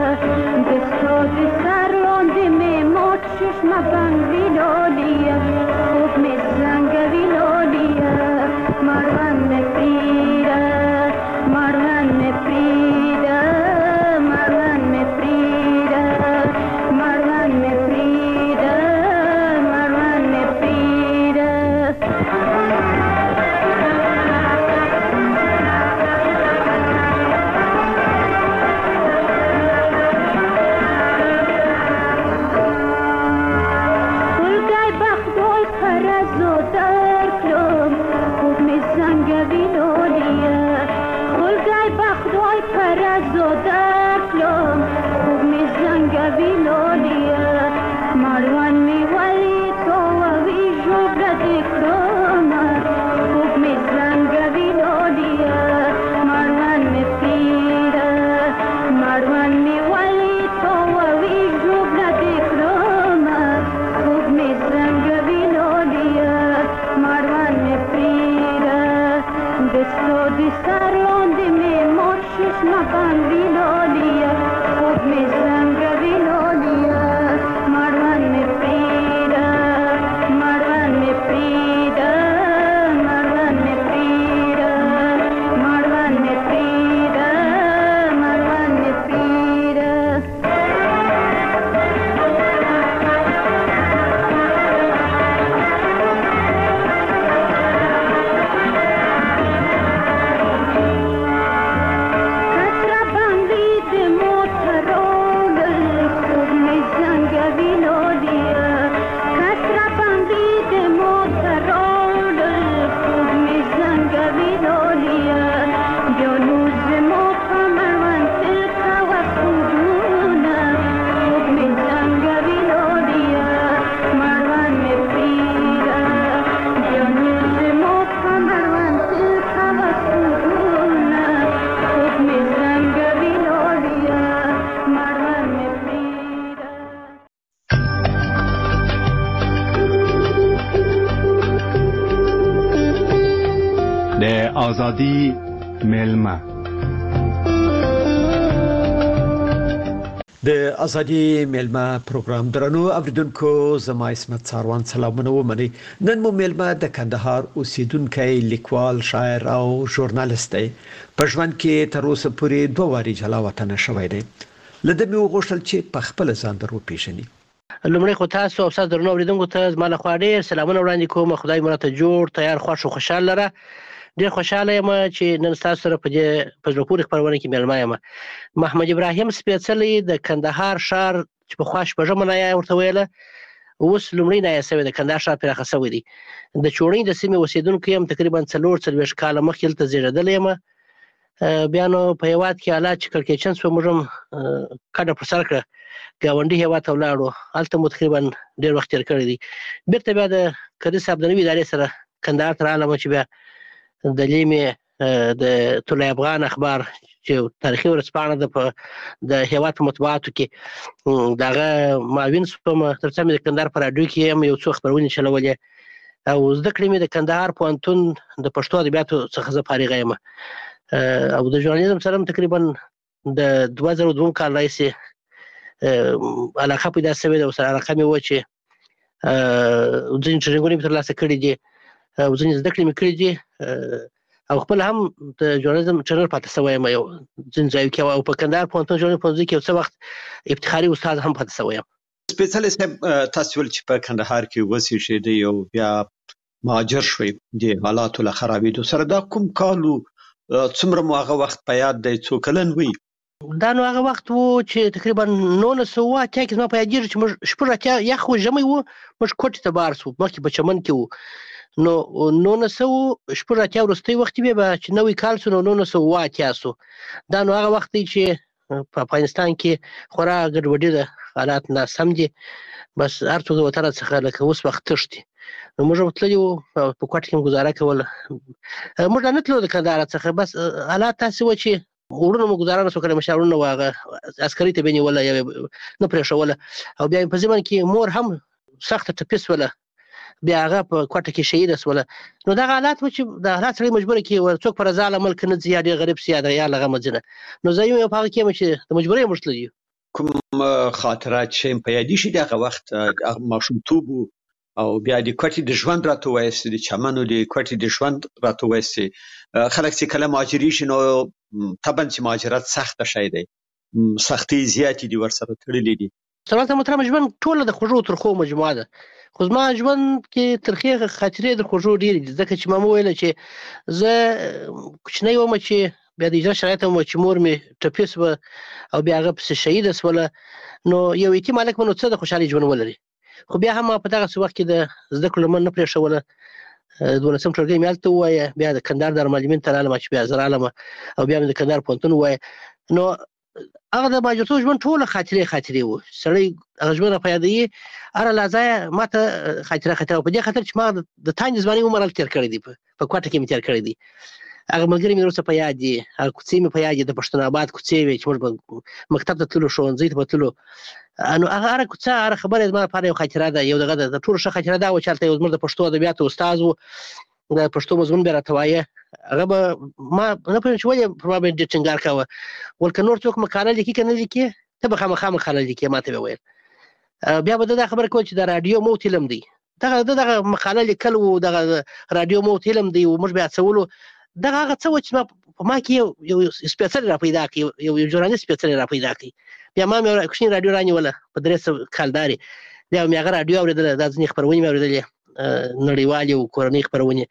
آزادی میلمه د ازادي میلمه پروګرام درنو اوریدونکو زما اسمت څاروان سلامونه ومني. نن مو میلمه د کندهار اوسیدونکی لیکوال شاعر او ژورنالیست دی. په ژوند کې تر اوسه پورې دوه واري جلا وطن شوی دی. لده مې وغوښتل چې په خپل ځان در وپېژني. لومړی خو تاسو او تاسو درنو اوریدونکو ته زما لخوا ډېر سلامونه وړاندې کوم. خدای مو راته جوړ تیار خوښ او خوشحال لره. ډېر خوشاله یم چې نن تاسو سره په دې په زړه پورې خپرونه کې میلمه یم. محمد ابراهیم سپېڅلی د کندهار ښار چې پخوا شپږمه نایه ورته ویله، اوس لومړی نایه شوی د کندهار ښار پراخه شوی دی. د چوڼۍ د سیمې اوسېدونکی یم. تقریبا څلور څلوېښت کاله مخکې دلته زېږېدلی یم. بیا نو په هېواد کې حالات چې کړکېچن شوه موږ هم کډه پر سر کړه، ګاونډي هېواد ته ولاړو. هلته مو تقریبا ډېر وخت تېر کړی دی. بېرته بیا د کدي صاحب د نوي ادارې سره کندهار ته راغلم چې بیا د لیمې د طلوع افغان اخبار چې تاریخي ورځپاڼه ده په د هېواد په مطبوعاتو کې د هغه معاون شوم. تر څو مې د کندهار په راډیو کې هم یو څو خپرونې چلولې او زده کړې مې د کندهار پوهنتون د پښتو ادبیاتو څخه زه فارغه یم او د ژورنالیزم سره هم تقریبا د دوه زره دوه کال راهیسې علاقه پیدا شوې ده. ورسره علاقه مې وه چې ځینې ټرینینګونه مې ترلاسه کړي دي او ځینې زده کړې مې کړي دي او خپل هم د ژورنالیزم ټرینر پاتې شوی یم یو ځینې ځایو کې او په کندهار پوهنتون ژورنالیزم پوهنځي کې یو څه وخت ابتخاري استاد هم پاتې شوی یم. سپېڅلی صاحب، تاسو ویل چې په کندهار کې وزېږېدئ او بیا مهاجر شوئ د حالاتو له خرابېدو سره. دا کوم کال و؟ څومره مو هغه وخت په یاد دی؟ څو کلن وئ؟ دا نو هغه وخت و چې تقریبا نولس سوه اتیا کې زما په یادېږي چې موږ شپږ اتیا یخ و ژمی و، موږ کوټې ته بار شو. مخکې په چمن کې وو. نو نولس سوه شپږ اتیا وروستی وخت بیا به چې نوی کال شو نو نولس سوه اووه اتیا شو. دا نو هغه وخت دی چې په افغانستان کې خورا ګډوډي ده، حالات ناسم دي. بس هر څوک د وطن څخه لکه اوس وخت تښتي. نو موږ هم تللي وو په کوټه کې هم ګزاره کوله. موږ لا نه تلو د کندهار څخه، بس حالات داسې وه چې وروڼو مو ګزاره نه شو کړی. مشر وروڼه وه هغه عسکرۍ ته به یې نیوله یا نه پرېښوله او بیا په ضمن کې مور هم سخته ټپي شوله، بیا هغه په کوټه کې شهیده شوله. نو دغه حالات و چې د حالات سړی مجبوره کړي څوک په رضا له ملک نه ځي یا ډېر غریب شي یا د عیال له غمه ځي نه. نو زه یم په هغه کې یم چې د مجبورۍ موږ تللي یو. کوم خاطرات چې په یادې شي د هغه وخت ماشومتوب و او بیا د کوټې د ژوند راته ووایاست، د چمنو د کوټې د ژوند راته ووایاست. خلک چې کله مهاجرېږي نو طبعا چې مهاجرت سخته شی دی، سختۍ زیاتې دي ورسره تړلې دي. سلامت محترم، ژوند ټوله د خوږو ترخو مجموعه ده، خو زما ژوند کې ترخې خاطرې د خوږو ډېرې دي. ځکه چې ما وویله چې زه کوچنی وم چې بیا د هجرت شرایط هم وه چې مور مې ټپي شوه او بیا هغه پسې شهیده شوله. نو یو یتیم هلک به نو څه د خوشحالۍ ژوند ولري. خو بیا هم ما په دغسې وخت کې د زده کړو لمن نه پرېښوله. دولسم ټولګی مې هلته ووایه، بیا د کندهار دارالمعلمین ته رالم چې بیا زه رالم او بیا مې د کندهار پوهنتون ووایه. نو هغه د مهاجرتوب ژوند ټوله خاطرې خاطرې وو. سړی هغه ژوند را په یادوي، هره لحظه ما ته خاطره خاطره په دې خاطر چې ما د تانج ځوانۍ عمر هلته تېر کړی دی، په کوټه کې مې تېر کړی دی. هغه ملګري مې وروسته په یاد دي، هغه کوڅې مې په یاد دي، د پښتون آباد کوڅې وې چې موږ به مکتب ته تللو، ښوونځي ته به تللو. نو هغه هره کوڅه هره خبره زما لپاره یو خاطره ده. یو دغه د ټولو ښه خاطره دا وه چې هلته یو زموږ د پښتو ادبیاتو استاد و، د پښتو مضمون به یې راته وایه. هغه به ما نه پوهېږم چې ولې پر ما باندې ډېر ټینګار کوه، ول که نور څوک مقاله لیکي که نه لیکي ته به خامخا مقاله لیکې. ما ته به ویل بیا به ده دا خبره کوله چې د راډیو موت علم دی. دغه ده دغه مقاله لیکل و، دغه راډیو موت علم دی و، موږ به یې هڅولو. دغه هغه څه وه چې ما په ما کې یو یو سپېڅلی را پیدا کړي، یو یو ژورنالست سپېڅلی را پیدا کړي. بیا ما مې کوچنۍ راډیو رانیوله په درې سوه کالدارې. بیا مې هغه راډیو اورېدله، دا ځینې خپرونې مې اورېدلې نړیوالې او کورنۍ خپرونې.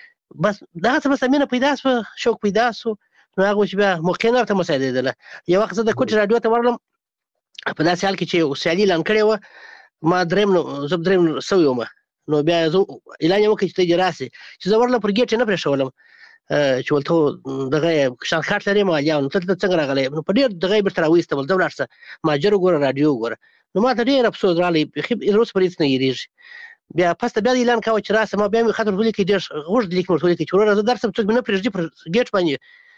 بس دغه څه بس مینه پیدا شوه، شوق پیدا شو. نو هغه و چې بیا موقع نه ورته مساعدېدله. یو وخت زه د کوټې راډیو ته ورغلم په داسې حال کې چې یو سیالي اعلان کړې وه، ما درېیم زه درېیم سوی وم. نو بیا زه اعلان یې وکړ چې ته دې راسې. چې زه ورغلم پر ګیټ یې نه پرېښولم چې ولته دغه یې شان کارت لرې مالیا نو ته دلته څنګه راغلی؟ نو په ډېر دغه یې بېرته راوایستم، ځه ولاړ شه مهاجر وګوره راډیو وګوره. نو ما ته ډېر افسوس راغلی، بیخي تر اوسه پورې هېڅ نه هېرېږي. بیا پسته بیا د اعلان کوه چې راسه، ما بیا مې خط ورته ولیکئ، ډېر اوږد لیک مې ورته ولیکئ چې وروره زه درسم، څوک مې نه پرېږدي پر ګیټ باندې.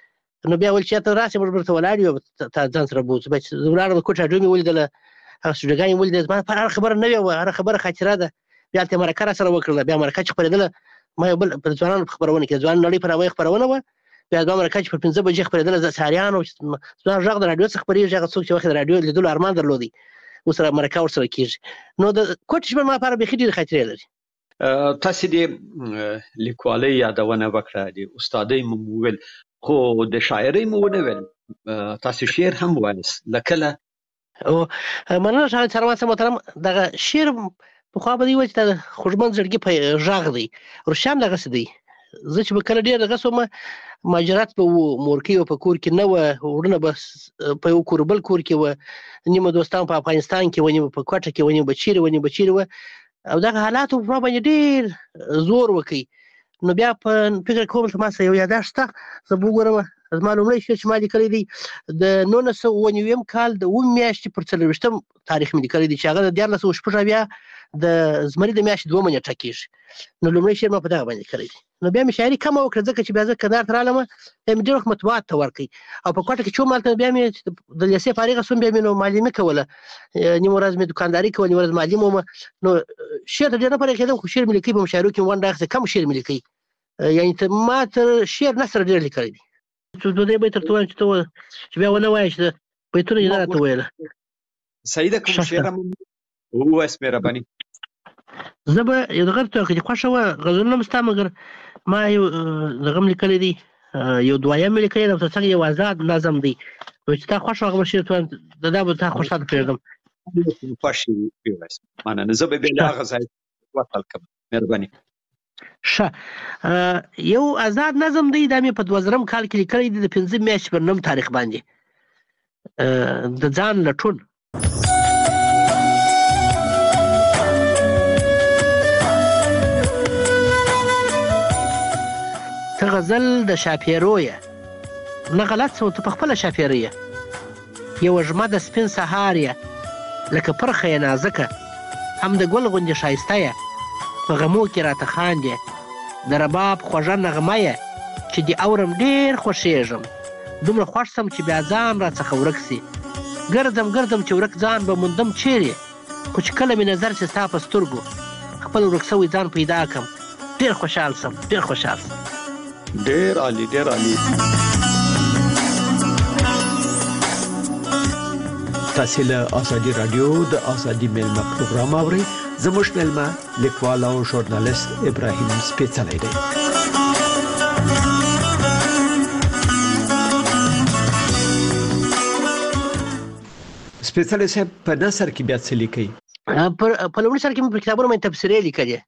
نو بیا ویل چې یا ته راسې موږ به درته ولاړ یو، تا ځان سره بوځو. بیا چې زه ولاړم د کوټې راډیو مې ولیدله، هغه سټوډیوګانې مې ولیدلې، زما لپاره هره خبره نوې وه، هره خبره خاطره ده. بیا هلته یې مرکه را سره وکړله. بیا مرکه چې خپرېدله ما یو بل په ځوانانو په خبرونه کې ځوان نړۍ په نامه خبرونه وه بیا دوه مرکه چې په پنځه بجې خپرېدله د ساریانو ځوان غږ د راډیو څخه خپرېږي هغه څوک چې وخت د راډیو لیدلو ارمان درلودی ورسره مرکه ورسره کېږي نو د کوټ ژبه ما لپاره بیخي ډېرې خاطرې لري. تاسې د لیکوالۍ یادونه وکړه د استادۍ مو وویل خو د شاعرۍ مو ونه ویل تاسې شعر هم وایاست لکله او مننه شاعر سروان صاحب محترم دغه شعر پخوا به دی وایي چې د خوږمن زړګي په غږ دی روشان دغسې دی زه چې به کله ډېر دغه سوم مهاجرت به و مورکۍ په کور کې نه وه وروڼه به په یو کور بل کور کې وه نیمه دوستان په افغانستان کې وه نیمه په کوټه کې وه نیمه به چیرې وه نیمه به چیرې وه او دغه حالاتو په ما باندې ډېر زور وکړي نو بیا په فکر کوم چې ما سره یو یاداښت شته زه به وګورم زما لومړی شعر چې ما لیکلی دی د نولس سوه اووه نوېم کال د اوومې میاشتې پر څلرویشتم تاریخ مې لیکلی دی چې هغه د دیارلس سوه شپږ اویا د زمري د میاشتې دومه نیټه کېږي نو لومړی شعر ما په دغه باندې لیکلی دی نو بیا مې شاعري کمه وکړه ځکه چې بیا زه کندهار ته رالم بیا مې ډېر وخت مطبوعات ته ورکړئ او په کوټه کې چې وم هلته بیا مې د لیسې فارغه سوم بیا مې نو معلمي کوله نیمه ورځ مې دوکانداري کوله نیمه ورځ معلم وم نو شعر ته ډېر نه فارغ کېدم خو شعر مې لیکئ په مشاعرو کې مې ونډه اخیستې کم شعر مې لیکئ یعنې ما تر شعر نثر ډېر لیکلی دی دوه درې بیت درته وایم چې ته چې بیا ونه وایې چې بیتونه یې نه راته وویله صحیح ده کوم شعر هم ووایاست مهرباني زه به یو دغه ته که دې خوښه وه غزلونه هم شته مګر ما یو دغه هم لیکلی دی یو دویم مې لیکلی دی او تر څنګ یو آزاد نظم دی چې تا خوښ هغه به شعر ته وایم د دا به تا خوښ تا ته پرېږدم خوښ یې ووایاست مننه زه به بیا له هغه ځای وصل کوم مهرباني ښه یو آزاد نظم دی دا مې په دوه زرم کال کې لیکلی دی د پنځه میاشتې پر نهم تاریخ باندې د ځان لټون ته غزل د شاپیرو یې نه غلط څه ته پخپله شاپیره یې یوه ژمه د سپین سهار یې لکه پرخه یې نازکه هم د ګل غوندې ښایسته یې په غمو کې راته خاندې د رباب خوږه نغمه یې چې دې اورم ډېر خوښېږم دومره خوښ سم چې بیا ځان راڅخه ورک سي ګرځم ګرځم چې ورک ځان به موندم چیرې خو چې کله مې نظر سي ستا په سترګو خپل ورک سوی ځان پیدا کړم ډېر خوشحال سم ډېر خوشحال سم ډېر عالي ډېر عالي تاسې له ازادي راډیو د ازادي میلمه پروګرام اورئ زموږ میلمه لیکوال او ژورنالیست ابراهیم سپېڅلی دی سپېڅلی صاحب په نثر کې بیا څه لیکئ په لومړي سر کې مې په کتابونو باندې تبصرې لیکلې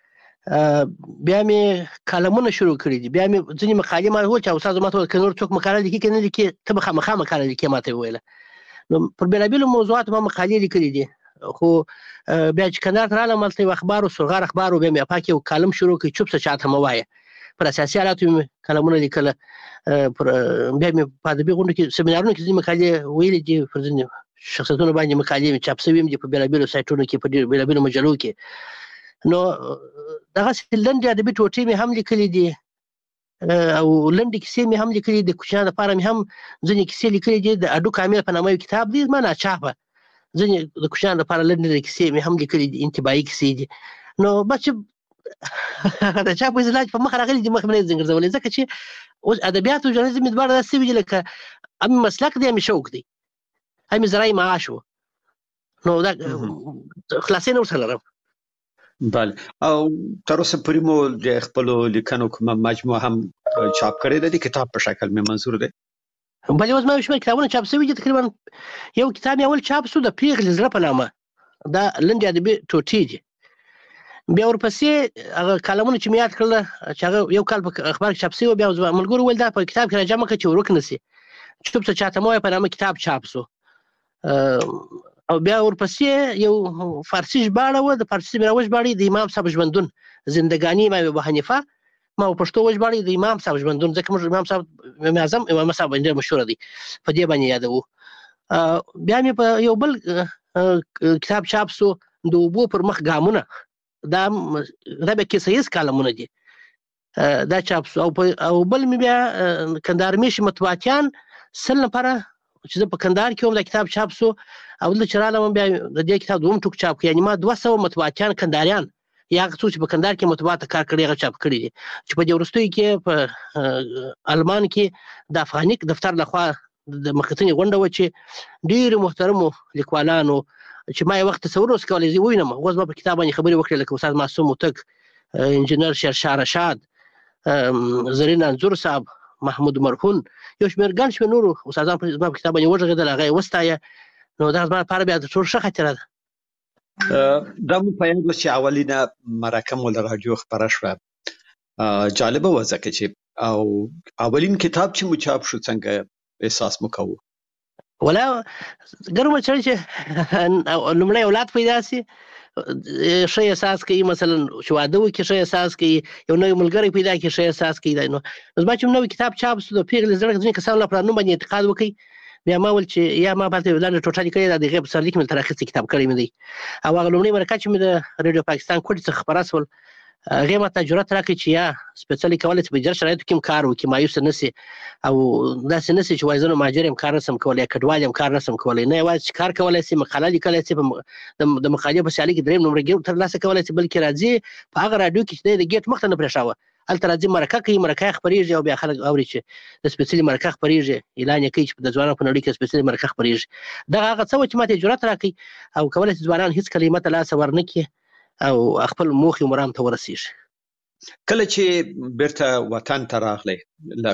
بیا مې کالمونه شروع کړي دي بیا مې ځینې مقالې ما وویل چې استاد زما ته وویل که نور څوک مقاله لیکي که نه لیکي ته به خامخا مقاله لیکې ما ته یې وویله نو پر بېلابېلو موضوعاتو ما مقالې لیکلي دي خو بیا چې کندهار ته رالم هلته یو اخبار و سرغار اخبار و بیا مې اپا کې یو کالم شروع کړي چوپ څه چاته مه وایه پر اساسي حالاتو مې کالمونه لیکله بیا مې په ادبي غونډو کې سیمینارونو کې ځینې مقالې ویلې دي پر ځینې شخصیتونو باندې مقالې مې چاپ سوي هم دي په بېلابېلو سایټونو کې په بېلابېلو مجلو کې نو دغسې لنډې ادبي ټوټې مې هم لیکلي دي او لنډې کیسې مې هم لیکلي دي کوچنیانو لپاره مې هم ځینې کیسې لیکلي دي د اډو کامل په نامه یو کتاب دی زما ناچاپه ځینې د کوچنیانو لپاره لنډې کیسې مې هم لیکلي دي انتباهي کیسې دي نو بس چې د چا په اصطلاح په مخ راغلي دي مخ مې نه ځنګرځولی ځکه چې اوس ادبیات او ژورنالیزم مې دواړه داسې وي لکه هم مسلک دی هم شوق دی هم زرعي معاش و نو دا خلاصې نه ورسره لرم بله او تر اوسه پورې مو د خپلو لیکنو کومه مجموعه هم چاپ کړې ده د کتاب په شکل مې منظور دی بلې اوس ما یو شمېر کتابونه چاپ شوي دي تقریبا یو کتاب مې اول چاپ شو د پیغلې زړه په نامه دا لنډې ادبي ټوټې دي بیا ورپسې هغه کالمونه چې مې یاد کړله چې هغه یو کال په اخبار کې چاپ شوي بیا ملګرو وویل دا په کتاب کې راجمع کړه چې ورک نه شي چوپ څه چاته مه وایه په نامه کتاب چاپ شو او بیا ورپسې یو فارسي ژباړه وه د فارسي مې راوژباړئ د امام صاحب ژوندون زندګاني امام ابو حنیفه ما په پښتو وژباړئ د امام صاحب ژوندون ځکه موږ امام صاحب امام اعظم امام صاحب ډېر مشهوره دی په دې باندې یادوو بیا مې په یو بل کتاب چاپ سو د اوبو پر مخ ګامونه دا دا بیا کیسه ییز کالمونه دي دا چاپ سو او بل مې بیا کندهار میشي مطبوعاتیان سل نفره چې زه په کندهار کې هم دا کتاب چاپ سو او دلته چې رالم بیا د دې کتاب دوم ټوک چاپ کړ یعنې ما دوه سوه مطبوعاتیان کندهاریان یا هغه څوک چې په کندهار کې مطبوعات کار کړی هغه چاپ کړي دي چې په دې وروستیو کې په المان کې د افغانیک دفتر لخوا د مخکتنې غونډه و چې ډېرو محترمو لیکوالانو چې ما یو وخت تصور اوس کولی زه ووینم اوس ما په کتاب باندې خبرې وکړې لکه استاد معصوم هوتک انجینر شیرشاه رشاد زرین انځور صاحب محمود مرهون یو شمېر ګڼ شمېر نورو استادان زما په کتاب باندې وغږېدل هغه یې وستایه نو دا زما لپاره بیا د ټول ښه خاطره ده دا مو په یاد چې اولینه مرکه مو له راډیو خپره شوه جالبه وه ځکه چې او اولین کتاب چې مو چاپ شو څنګه احساس مو کوو ولا ګرمه چړ چې لومړی اولاد پیدا سي ښه احساس کوي مثلا چې واده وکړي ښه احساس کوي یو نوی ملګری پیدا کړي ښه احساس کوي نو زما چې نوی کتاب چاپ شو د پیغلې زړه ځینې کسانو لپاره نوم باندې اعتقاد وکړي بیا ما ویل چې یا ما پاتې ولانه ټوټه لیکلې ده د هغې په سرلیک مې تر اخیستې کتاب کړی مې دی او هغه لومړۍ مرکه چې مې د ریډیو پاکستان کوټې څخه خپره شول هغې ما ته جرأت راکړی چې یا سپېڅلي کولی چې په جر شرایطو کې هم کار وکړي مایوسه نه سي او داسې نه سي چې وایي زه نو مهاجر یم کار نسم کولی یا کډوال یم کار نسم کولی نه یوازې چې کار کولی سي مقاله لیکلی سي د مقالې په سیالۍ کې درېیم نمره ترلاسه کولی سي بلکې راځي په هغه راډیو کې چې دی د ګیټ مخ ته نه پرېښاوه هلته راځي مرکه کوي مرکه یې خپرېږي او بیا خلک اوري چې د سپېڅلي مرکه خپرېږي اعلان یې کوي چې د ځوانانو په نړۍ کې سپېڅلي مرکه خپرېږي دغه هغه څه وه چې ما ته جرأت راکوي او کولی شي ځوانان هېڅ کله همت له لاسه ورنه کړي او خپل موخې مرام ته ورسېږي کله چې بیرته وطن ته راغلی له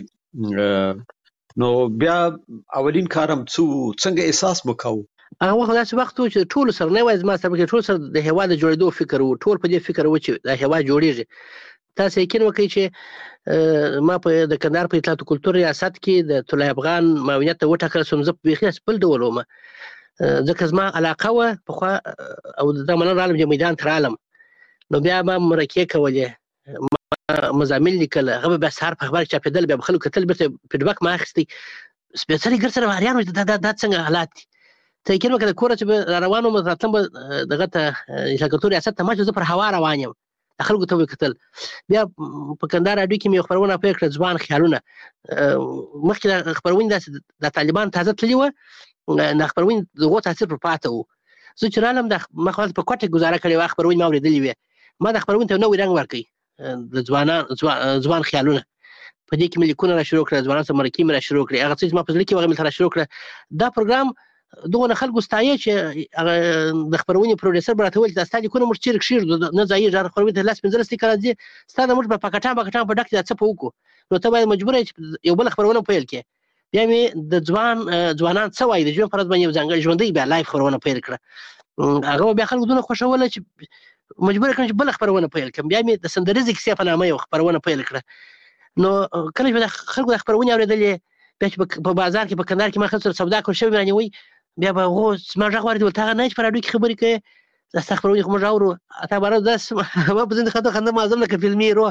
کوټې نو بیا اولین کارم څه څنګه احساس مو کوو هغه وخت داسې وخت و چې ټولو سره نه وایي زما سره پکې ټول سره د هېواد د جوړېدو فکر و ټول په دې فکر و چې دا هېواد جوړېږي تاسو یقین وکړئ چې ما په د کندهار په اطلاعات او کلتور ریاست کې د طلایي افغان معاونیت ته وټاکل شوم زه بیخي بل ډول وم ځکه زما علاقه وه پخوا او دا مننه رالم چې میدان ته رالم نو بیا ما مرکې کولې ما مضامین لیکل هغه به بیا سهار په اخبار کې چاپېدل بیا به خلکو کتل بیرته فیډبک ما اخیستی سپېڅلي ګر سره ماریان وایي دا دا څنګه حالات دي ته یقین وکړه د کوره چې به را روان وم راتلم به دغه ته اطلاعات کلتور ریاست ته ما چې زه پر هوا روان یم د خلکو ته وکتل بیا په کندهار راډیو کې مې یو خپرونه پیل کړه ځوان خیالونه مخکې د خپرونې داسې د طالبان تازه تللي وه د خپرونې د هغو تاثیر پر پاته و زه چې رالم ما خو په کوټه کې ګزاره کړې وه خپرونې ما اورېدلې وې ما د خپرونې ته نوی رنګ ورکوي د ځوانان ځوان خیالونه په دې کې مې لیکونه را شروع کړه ځوانانو سره مرکې مې را شروع کړې هغه څه چې ما په زړه کې وه هغه مې را شروع کړه دا پروګرام دغونه خلکو ستایه چې د خپرونې پروډیوسر به راته ویل چې دا ستا لیکونه موږ چېرې کښېږدو نه ځایېږي هغه خپرونې ته لس پنځلس لیکه راځي ستا د موږ په پکټان پکټان په ډک کې دا څه په وکړو نو ته باید مجبوره یې چې یو بله خپرونه پیل کړې بیا مې د ځوان ځوانان څه وایي د ژوند په ورځ باندې یو ځانګړی ژوندۍ بیا لایف خپرونه پیل کړه هغه بیا خلکو دونه خوښوله چې مجبوره کړم چې بله خپرونه پیل کړم بیا مې د سندریزې کیسې په نامه یو خپرونه پیل کړه نو کله چې د خلکو د خپرونې اورېدلې بیا چې په بازار کې په کندهار کې ما خلکو سره سودا کړل شوي مې رانیوئ بیا به هغو زما غږ واورېد ول ته هغه نه چې په راډیو کې خبرې کوې دا ستا خپرونې خو موږ اورو تا باره داسې ما په ځینې خاطر خنده معظم لکه فلمي هیرو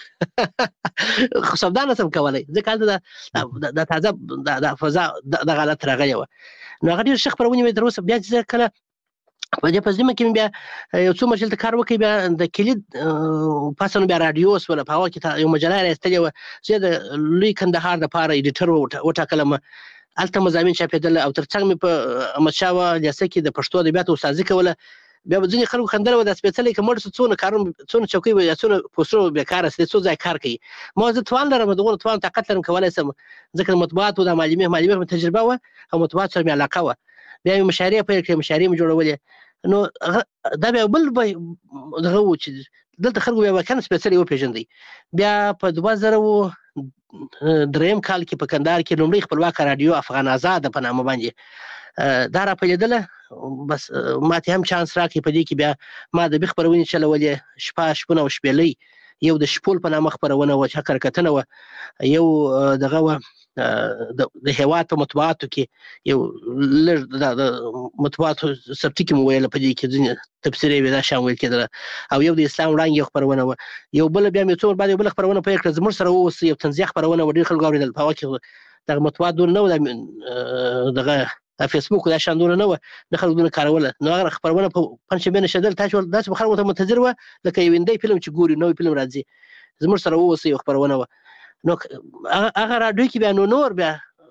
خو سودا نه شم کولی ځکه هلته د تازه د فضا دغه حالت راغلی وه نو هغه ډېرې ښه خپرونې مې تر اوسه بیا چې زه کله په دې په ذمه کې مې بیا یو څو مجلې ته کار وکړي بیا د کلید پاسه نو بیا راډیو شوله په هغه کې یو مجله یې راایستلې وه زه د لوی کندهار دپاره ایډیټر وټاکلم هلته مضامین چاپېدل او تر څنګ مې په احمدشاه لیسه کې د پښتو ادبیاتو استادي کوله بیا به ځینې خلکو خندل وه دا سپېڅلی که مړ شو څونه کارونه څونه چوکۍ به یا څونه پوسټرونه بېکاره شي څو ځای کار کوي ما زه توان لرم دغونه توان طاقت لرم کولی شم ځکه د مطبوعاتو د معلمې معلمې مې تجربه وه او مطبوعاتو سره مې علاقه وه بیا مې مشاعرې پیل کړې مشاعرې مې جوړولې نو دا بیا بل دغه و چې دلته خلکو بیا واقعا سپېڅلي وپېژندئ بیا په دوه زره درېیم کال کې په کندهار کې لومړۍ خپلواکه راډیو افغان آزاده په نامه باندې دا راپیلېدله بس ما ته هم چانس راکړي په دې کې بیا ما ادبي خپرونې چلولې شپه شپونه او شپېلۍ یو د شپول په نامه خپرونه وه چې کارکتنه وه یو دغه وه د هېواد په مطبوعاتو کې یو لږ د مطبوعاتو سبتي کې مو ویله په دې کې ځینې تبصرې وې دا شیان ویل کېدله او یو د اسلام وړانګې یو خپرونه وه یو بله بیا مې څو ور بعد یو بله خپرونه پیل کړه زموږ سره واوسه یو طنزیه خپرونه وه ډېر خلکو اورېدل په هغه کې دغه مطبوعات دونه نه وه دغه فیسبوک دا شیان دونه نه وه نه خلکو دونه کاروله نو هغه خپرونه په پنجشنبې نښېدل داسې به خلکو ته منتظر وه لکه یو هندی فلم چې ګوري نوی فلم راځي زموږ سره واوسه یو خپرونه وه نو هغه راډیو کې بیا نو نور بیا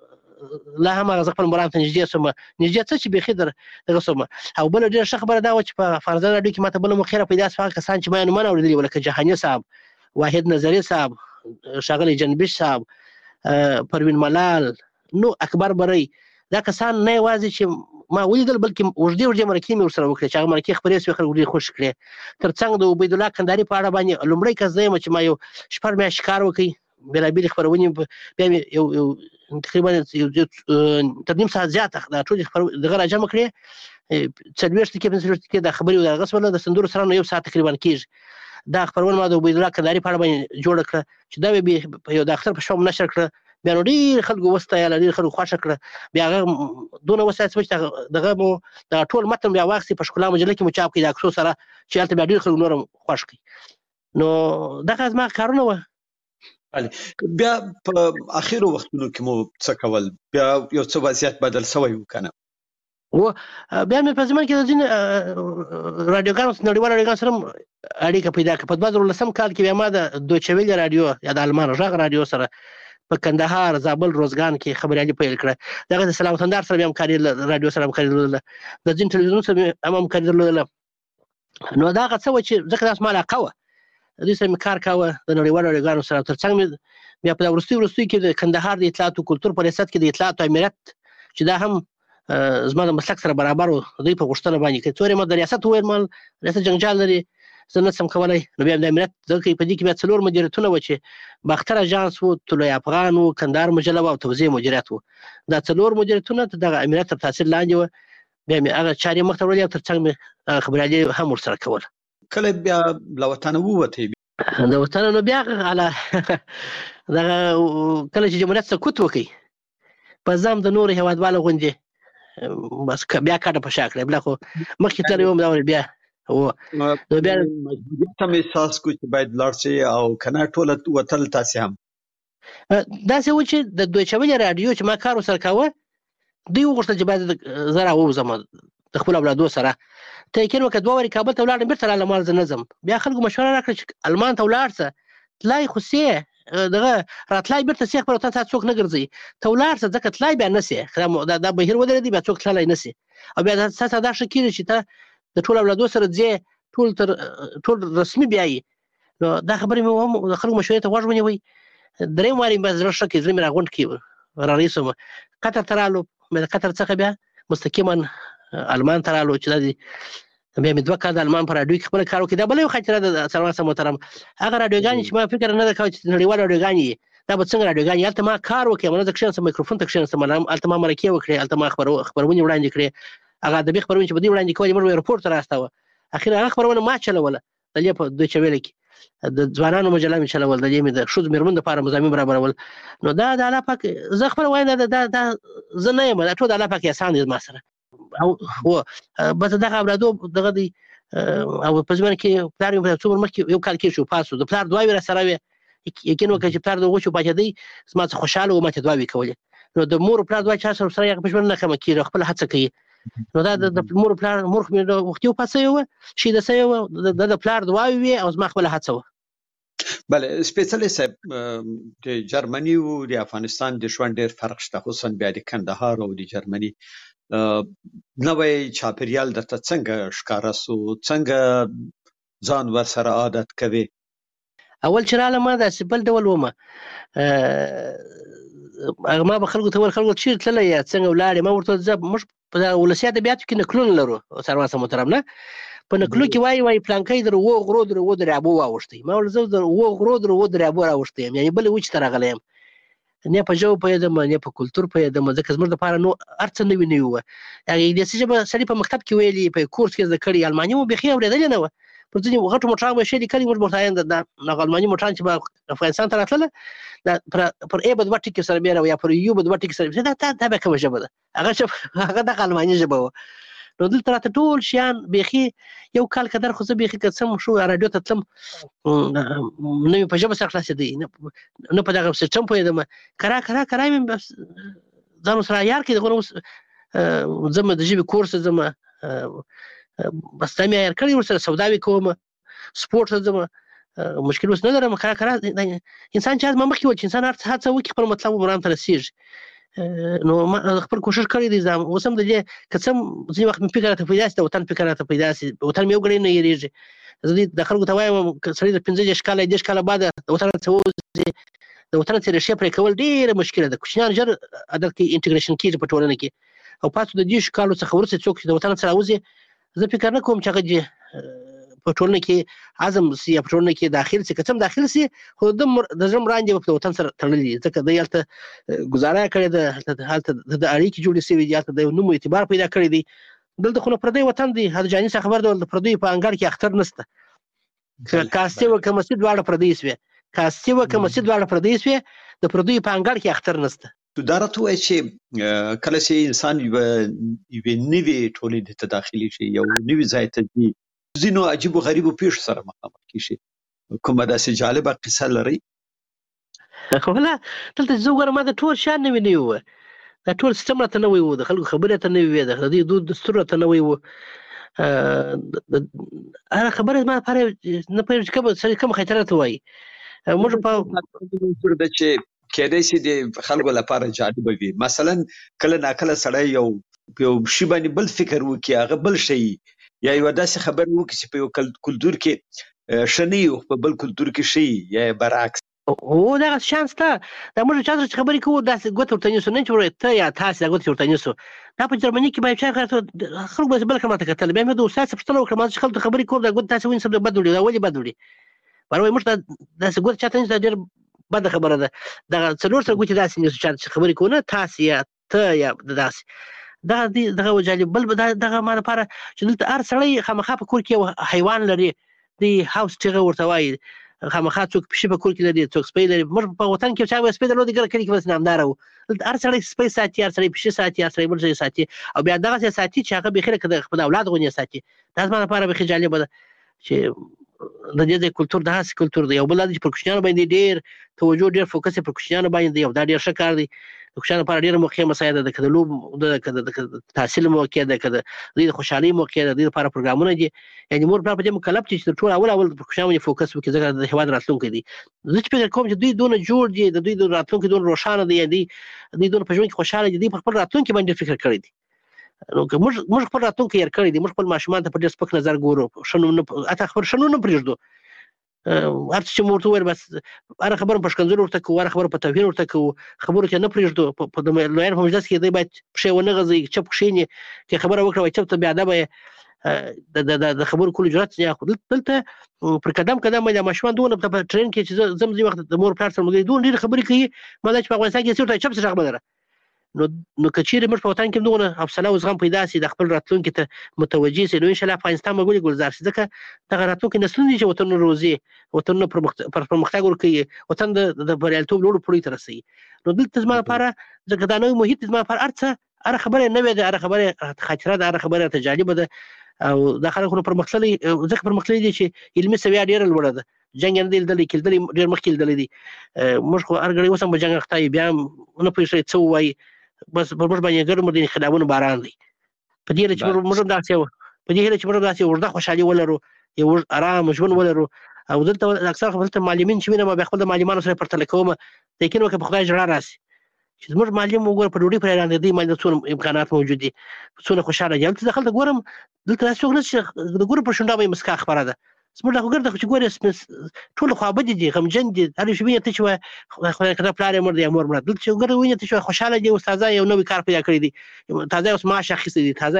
لا هم هغه خپل مرام ته نږدې سوم نږدې څه چې بيخي در دغه سوم او بل ډېر ښه خبره دا و چې په فرضاً راډیو کې ماته بل مخیره پیدا شو کسان چې ما نومونه اوریدلي ولکه جهاني صاحب واحد نظری صاحب شاغلی جنبش صاحب پروین ملال نو اکبر بری دا کسان نه یوازې چې ما ولیدل بلکې وړدي وړدي مرکې مې ورسره وکړې چې هغه مرکې خبرې سوې خلک ډېر خوښ کړې ترڅنګ د عبید الله کندهاري په اړه باندې لومړی کس دی چې ما یو شپږ میاشتې کار وکړ بېلابېلې خپرونې بیا مې یو یو تقریبا تر نیم ساعت زیاته دا ټولې دغه راجمع کړې څلوېښت دقیقې پنځه څلوېښت دقیقې دا خبرې د هغه شوله د سندرو سره نو یو ساعت تقریبا کېږي دا خپرونه ما د عبید الله کندهاري په اړه باندې جوړه کړه چې دا مې په یو د اختر په شپه نشر کړه بیا نو ډېر خلکو وستایله ډېر خلکو خوښه کړه بیا هغه دونه وستایه چې دغه مو دغه ټول متن بیا واخیستې په ښکلا مجله کې مو چاپ کړي د عکسو سره چې هلته بیا ډېر خلکو نور هم خوښ کړي نو دغه زما کارونه وه بیا په اخرو وختونو کې مو څه کول بیا یو څه وضعیت بدل شوی و که نه و بیا مې په زمانه کې د ځینې راډیوګانو نړیوالو راډیوګانو سره اړیکه پیدا کړه په دوه زره لسم کال کې بیا ما د دویچه ویلې راډیو یا د المان غږ راډیو سره په کندهار زابل روزګان کې خبريالي پیل کړه دغه د سلام وطندار سره هم همکاري راډیو سره همکاري درلوده د ځینې تلویزیون سره هم همکاري درلوده نو دا هغه څه وه چې ځکه دا زما علاقه وه دوی سره مې کار کاوه د نړیوالو راډیوګانو سره تر څنګ مې بیا په وروستي وروستي کې د کندهار د اطلاعات او کلتور په ریاست کې د اطلاعات او امنیت چې دا هم زما د مسلک سره برابر و دوی په غوښتنه باندې کوي څورې ما د ریاست وویل مال ریاست جنجال لري زه نه شم کولی نو بیا د امنیت ځکه په دې کې بیا څلور مدیریتونه وو چې باختر اژانس و طلوع افغان و کندهار مجله وه او توزیع مدیریت و دا څلور مدیریتونه د دغه امنیت تر تاثیر لاندې وه بیا مې هغه چارې مخ ته وړلې او تر څنګ مې خبریالي هم ورسره کول کله بیا له وطنه ووتې د وطنه نو بیا هله دغه کله چې جمهوریت سقوط وکړي په ځم د نورو هېوادوالو غوندې بس بیا کډه په شا کړی بیا خو مخکې تللی وم دا بیا و نو بیا مجبوریت هم احساس کو چې باید لاړ شي او که نه ټوله وتل تاسې هم داسې و چې د دویچه ویلې راډیو چې ما کار ورسره کاوه دوی وغوښتل چې باید زه راووځم د خپلو اولادو سره ته یقین وکړه دوه وارې کابل ته ولاړم بېرته رالم مال زه نه ځم بیا خلکو مشوره راکړه چې المان ته ولاړ شه تلای خو سې دغه راتلای بېرته سې خپل وطن ته څوک نه ګرځوي ته ولاړ شه ځکه تلای بیا نه سې دا بهیر ودرېدی بیا څوک تللی نه سې او بیا ستا دا ښه کېږي چې ته د ټول اولادو سره ځې ټول تر ټول رسمي بیایي نو دا خبرې مې هم د خلکو مشورې ته غوږ ونیوئ درېیم وارې مې زړه ښه کړي زړه مې راغونډ کړي رارهي شوم قطر ته رالو د قطر څخه بیا مستقیما المان ته رالو چې دا بیا مې دوه کاله د المان په راډیو کې خپله کار وکړي دا بله یو خاطره ده سلمان صاحب محترم هغه راډیوګانې چې ما فکر نه ده کوی چې نړیوال راډیوګانې دا به څنګه راډیوګانې هلته ما کار وکړې همدا زه کښېناستم میکروفون ته کښېناستم هلته ما مرکې وکړې هلته ما خپرونې وړاندې کړې هغه ادبي خپرونې چې به دوی وړاندې کولې موږ به رپورټ ته راستاوه اخر هغه خپرونه ما چلوله د دې په دویچه ویلې کې د ځوانانو مجله مې چلول د دې مې د ښځو مېرمنو دپاره مضامین برابرول نو دا د الله پاک زه خپله وایم دا دا زه نه یم دا ټول د الله پاک احسان دی زما سره او بس دغه اولادو دغه دی او په زمانه کې پلار مې په څو مخکې یو کال کې شو پاس د پلار دعاوې را سره وې یقین وکړه چې پلار د هغو چې پاچېدی زما څه خوشحاله و ما ته دعاوې کولې نو د مور و پلار دعا چا سره سره هغه په ژوند نه کمه کېږي خپله هڅه کوي نو دا د مور و پلار مور خو مې وختي وپاڅوې وه شهیده سوې وه د د پلار دعاوې وې او زما خپله هڅه وه بله سپېڅلی صاحب د جرمني او د افغانستان د ژوند ډېر فرق شته خصوصا بیا د کندهار او د جرمني نوی چاپېریال درته څنګه ښکاره سو څنګه ځان ورسره عادت کوې اول چې رالم ما داسې بل ډول ومه هغه ما به خلکو ته ویل خلکو چېرې تللی یا څنګه ولاړې ما ورته ځه موږ په ولسي ادبیاتو کې نکلونه لرو سروان صاحب محترم نه په نکلو کې وایي وایي پلانکی در اوو غرو در اوو دریابو واوښتی ما ویل زه در اوو غرو در اوو دریابو راوښتی یم یعنې بلې وچې ته راغلی یم نه په ژبه پوهېدم نه په کلتور پوهېدم ځکه زموږ دپاره نو هر څه نوي نوي وه هغې انګلیسي ژبه سړي په مکتب کې ویلي په کورس کې زده کړي الماني مو بیخي اورېدلې نه وه پر ځینې غټو موټرانو به یې ښې لیکلي موږ به ورته وایو دا هغه الماني موټران چې به افغانستان ته راتلله دا پر ای به دوه ټکي سره بیا یا پر یو به دوه ټکي سره دا دا بیا کومه ژبه ده هغه ژبه هغه دغه الماني ژبه وه نو دلته راته ټول شیان بیخي یو کال قدر خو زه بیخي که څه شو راډیو ته تلم نه مې په ژبه سره خلاصېدی نه په دغه سیسټم پوهېدم کرا کرا کرا مې ځان ورسره عیار کړي دغه اوس ځم د ژبې کورس ته ځم بس دا مې عیار کړي ورسره سوداوې کوم سپورټ ته ځم مشکل اوس نه لرم کرا کرا انسان چې ما مخکې ویل چې انسان هر څه هڅه وکړي خپل مطلب مرام ته رسېږي نو ما خپل کوشش کړی دی زم اوس هم د دې کڅم ځینې وخت مې فکر راته پیدا سي د وطن فکر راته پیدا سي وطن مې وګړي نه یریږي زه د خلکو ته وایم سړی د پنځه دېرش کاله دېرش کاله بعد د وطن څخه وځي د وطن څخه ریښې پرې کول ډېره مشکله ده کوچنیان ژر عدالت کې انټیګریشن کېږي په ټولنه کې او پاتې د دېرشو کالو څخه وروسته څوک چې د وطن څخه راوځي زه فکر نه کوم چې هغه په ټولنه کې عزم سي یا په ټولنه کې داخل سي که څه هم داخل سي خو د زړه مراندې به په وطن سره تړلي دي ځکه دی هلته ګزاره کړې ده هلته د اړیکې جوړې شوي دي هلته د نوم اعتبار پیدا کړی دی دلته خو نو پردی وطن دی هر جاني څخه خبر دی د پردیو په انګړ کې اختر نشته کاسې و که مسجد دواړه پردی سوې کاسې و که مسجد دواړه پردی سوې د پردیو په انګړ کې اختر نشته دا راته وایي چې کله چې انسان یوې نوې ټولنې ته داخلي شي یو نوي ځای ته ځي ځینو عجیبو غریبو پیښو سره مخامخ کېږي کومه داسې جالبه قصه لرئ؟ ولا دلته زه وګورم ما د ټول شیان نوي نوي وو دا ټول سیسټم راته نوی وو د خلکو خبرې راته نوي وې د دوی دود دستور راته نوی وو هغه خبره زما لپاره نه پوهېږم چې سړی کوم خطر راته وایي موږ په ده چې کېدای شي د خلکو لپاره جالبه وي مثلا کله ناکله سړی یو یو شي باندې بل فکر وکړي هغه بل شی یا یو داسې خبر وکړي چې په یو کلتور کې ښه نه وي په بل کلتور کې ښه وي یا برعکس هو دغه شانس شته دا موږ چا سره چې خبرې کوو داسې ګوته ورته نیسو نه چې ته یا تاسې دا ګوتې ورته نیسو دا په جرمني کې به یو چا خلکو به بل کړه ماته کتل بیا مې د استاد څخه پوښتنه وکړه ما چې خلکو ته خبرې کوم دا ګوتې تاسې ونیسم دا بد وړي دا ولې بد وړي بر وایي موږ داسې ګوتې چاته نیسو دا ډېر بده خبره ده دغه څلور سره ګوتې داسې نیسو چا چې خبرې کوو نه تاسې یا ته یا داسې دغه دغه وجالب بل دغه ما لپاره چې دلته هر سړی خامخا په کور کې یو حیوان لري د هاوس ټیغه ورته وایي خامخا څوک پیشي په کور کې لري څوک سپی لري موږ په وطن کې چا سپی درلودي ګره کلي کې بس نامداره وو دلته هر سړی سپی ساتي هر سړی پیشي ساتي هر سړی بل ځای ساتي او بیا دغسې ساتي چې هغه بیخي لکه د خپل اولاد غوندې ساتي دا زما لپاره بیخي جالبه ده چې د دې ځای کلتور داسې کلتور دی یو بل دا چې پر کوچنیانو باندې ډېر توجه ډېر فوکس یې پر کوچنیانو باندې دی او دا ډېر ښه کار دی د کوچنیانو لپاره ډېره موقع مساعده ده که د لوبو ده که د تحصیل موقع ده که د دوی د خوشحالۍ موقع ده د دوی لپاره پروګرامونه دي یعنې مور پلار په دې مکلف دي چې تر ټولو اول اول پر کوچنیانو باندې فوکس وکړي ځکه د هېواد راتلونکی دی زه چې فکر کوم چې دوی دونه جوړ دي د دوی د راتلونکي دونه روښانه دی یا دوی دوی دونه په ژوند کې خوشحاله دي دوی په خپل راتلونکي باندې فکر کړی دی نو که موږ موږ خپل راتلونکی هېر کړی دی موږ خپل ماشومان ته په ډېر سپک نظر ګورو ښه نوم نه حتی خپل ښه نوم نه پرېږدو هر څه چې مو ورته وویل بس هره خبره په ښکنځلو ورته کوو هره خبره په توهین ورته کوو خبرو کې نه پرېږدو په د لویانو په مجلس کې دی باید پښې ونه غځوي چپ کښېني که خبره وکړه وایي چپ ته بې ادبه یې د خبرو کولو جرأت نه اخلو دلته پر قدم قدم باندې ماشومان دونه په ټرین کې چې زه ځم ځینې وخت د مور پلار سره ملګري دونه ډېرې خبرې کوي ما دا چې په افغانستان کې هېڅ ورته چپ څه غږ نه لره نو نو که چیرې موږ په وطن کې دغونه حوصله او زغم پیدا سي د خپل راتلونکي ته متوجه سي نو انشاءالله افغانستان به ولې ګلزار شي ځکه دغه راتلونکي نسلونه دي چې وطنونه روزي وطنونه پرمختګ ورکوي وطن د بریالیتوب لوړو پوړیو ته رسوي نو دلته زما لپاره ځکه دا نوی محیط زما لپاره هر څه هره خبره نوې ده هره خبره خاطره ده هره خبره راته جالبه ده او دا خلک نو پرمختللي ځکه پرمختللي دي چې علمي سویه ډېره لوړه ده جنګ یې نه دی لیدلی کېدلي ډېر مخکې لیدلی دي موږ خو هر ګړی اوس هم په جنګ اخته یو بیا هم نه پوهېږي څه ووایي بس پر موږ باندې ګرم د انقلابونو باران دی په دې هیله چې موږ هم داسې په دې هیله چې موږ داسې اوږده خوشحالي ولرو یو ارام ژوند ولرو او دلته اکثر دلته معلمین چې وینم بیا خپل د معلمانو سره پرتله کوم لیکن وکړه په خدای ژړا راسي چې زموږ معلم وګوره په ډوډۍ پرې وړاندې دی باندې څونه امکانات موجود دي څونه خوشحاله دي هلته دخلته ګورم دلته داسې څوک نشته چې د ګورم پر شونډه باندې مسکا خپره ده زموږ دا خو ګرده چې ګورې ټول خوابدي دي غمجن دي هر یو شي وینې ته چې وایي خدای کړه پلار یې مړ دی یا مور مړه دلته چې ګرده وینې ته چې وایي خوشحاله دي اوس تازه یو نوی کار پیدا کړی دی تازه اوس معاش اخیستی دی تازه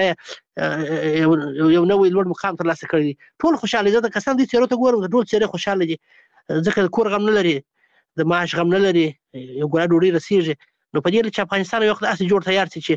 یو نوی لوړ مقام ترلاسه کړی دی ټول خوشحاله دي زه د کسان دې څېرو ته ګورم ټول څېرې خوشحاله دي ځکه د کور غم نه لري د معاش غم نه لري یو ګوله ډوډۍ رسېږي نو په دې چې افغانستان یو وخت داسې جوړ تیار شي چې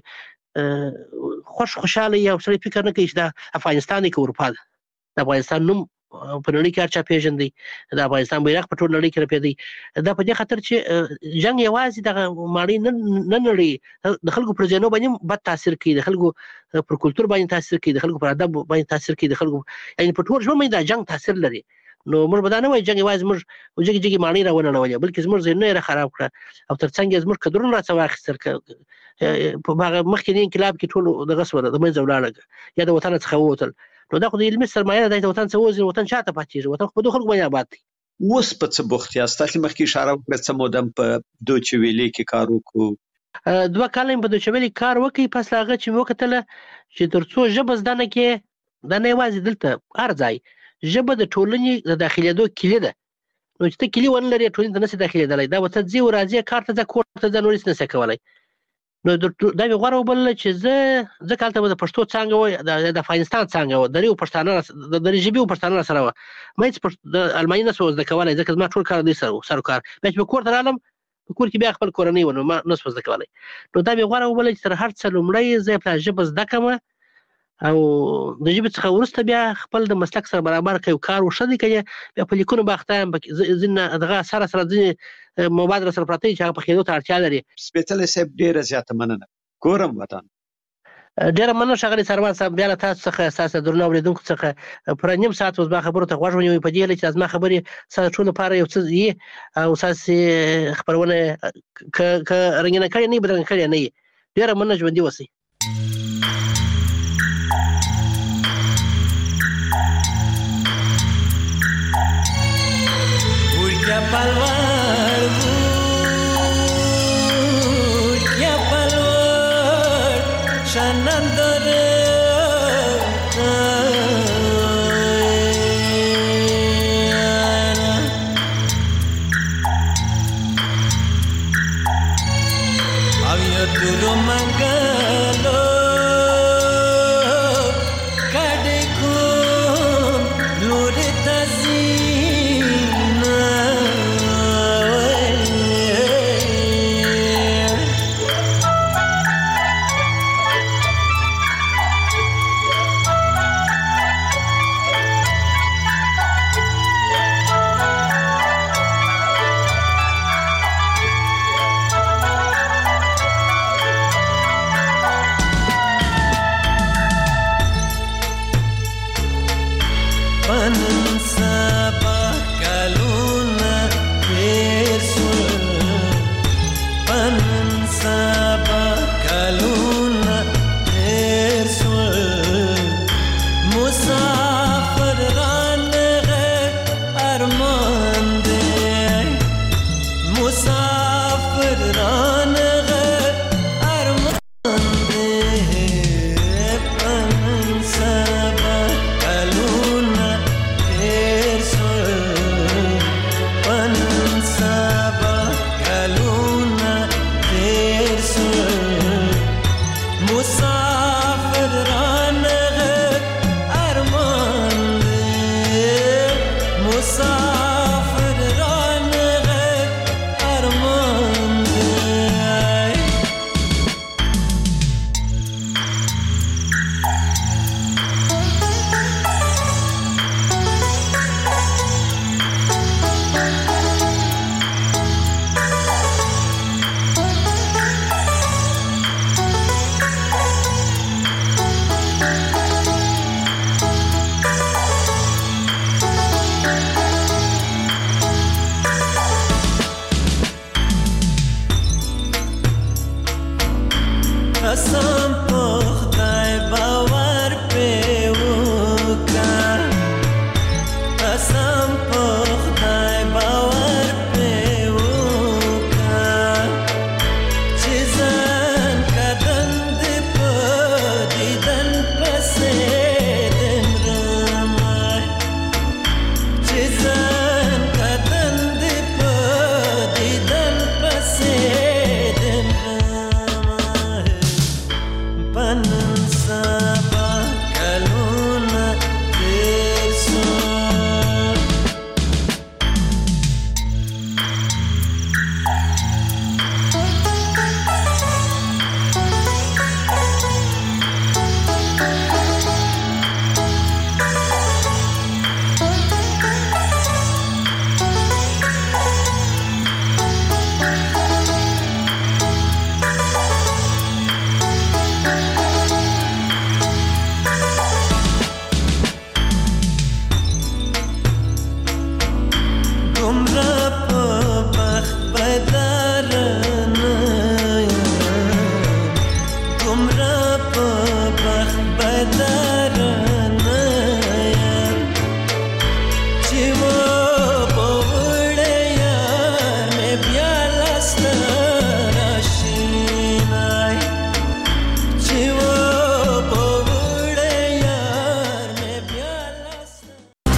خوش خوشحاله یو سړی فکر نه کوي چې دا افغانستان دی که اروپا ده د افغانستان نوم په نړۍ کې هر چا پېژندي د افغانستان بیرغ په ټول نړۍ کې رپېدی دا په دې خاطر چې جنګ یوازې دغه ماڼۍ نه نړوي د خلکو پر ذهنو باندې بد تاثیر کوي د خلکو پر کلتور باندې تاثیر کوي د خلکو پر ادب باندې تاثیر کوي د خلکو یعنې په ټول ژوند باندې دا جنګ تاثیر لري نو موږ به دا نه وایو جنګ یوازې موږ جګې جګې ماڼۍ را ونړولې بلکې زموږ ذهنونه یې را خراب کړه او تر څنګ یې زموږ قدرونه راڅه واخیستل په هغه مخکې انقلاب کې ټول دغه شوله د منځه ولاړه یا د وطن څخه ووتل نو دا خو د علمي سرمایه ده د وطن څخه وځي وطن چاته پاتېږي وطن خو په دو خلکو باندې آباد دی اوس په څه بوخت یاست تاسې مخکې اشاره وکړه څه موده په دوچ ویلې کې کار وکړو دوه کاله په دوچ ویلي کار وکړي پس هغه چې مو کتل چې ترڅو ژبه زده نه کې دا نه یوازې دلته هر ځای ژبه د ټولنې د داخليدو کلی ده نو چې ته کلی ون لري ټولنې ته نشي داخليدلای دا وته ځي ورازي کار ته ځه کور ته ځه نور څه نشي کولای نو دا به غوړو بل چې زه ځکه تلته د پښتو څنګه و د افغانستان څنګه و د ریو پښتانه د درجبي پښتانه سره و مې د الماني نه سوز د کولای ځکه ما ټول کار دي سره سره کار به په کور ته رالم په کور کې بیا خپل کورنۍ ونه ما نه سوز د کولای نو دا به غوړو بل چې تر هر څه لومړی زه په ژبه زده کوم او د ژبې څخه ورسته بیا خپل د مسلک سره برابر کوي کار وشدي کوي بیا په لیکونو باخته ځنه دغه سره سره ځنه مبادله سره پراته چې په خېدو ته اړتیا لري سپېڅلې سیب ډیره زیاته مننه کورم وطن ډیره مننه ښاغلي سروان صاحب بیا له تاسو څخه اساسه درنو اوریدونکو څخه پر نیم ساعت اوس ما خبرو ته غوږ ونیوي په دې لچ از ما خبرې سره ټول لپاره یو څه یې او اساس خبرونه ک ک رنګینه کړي نه بدرنګ کړي نه ډیره مننه ژوندۍ وسی Ya palwar ya palwar shanandar avya turu mangalo kade ko lore tazi Pansa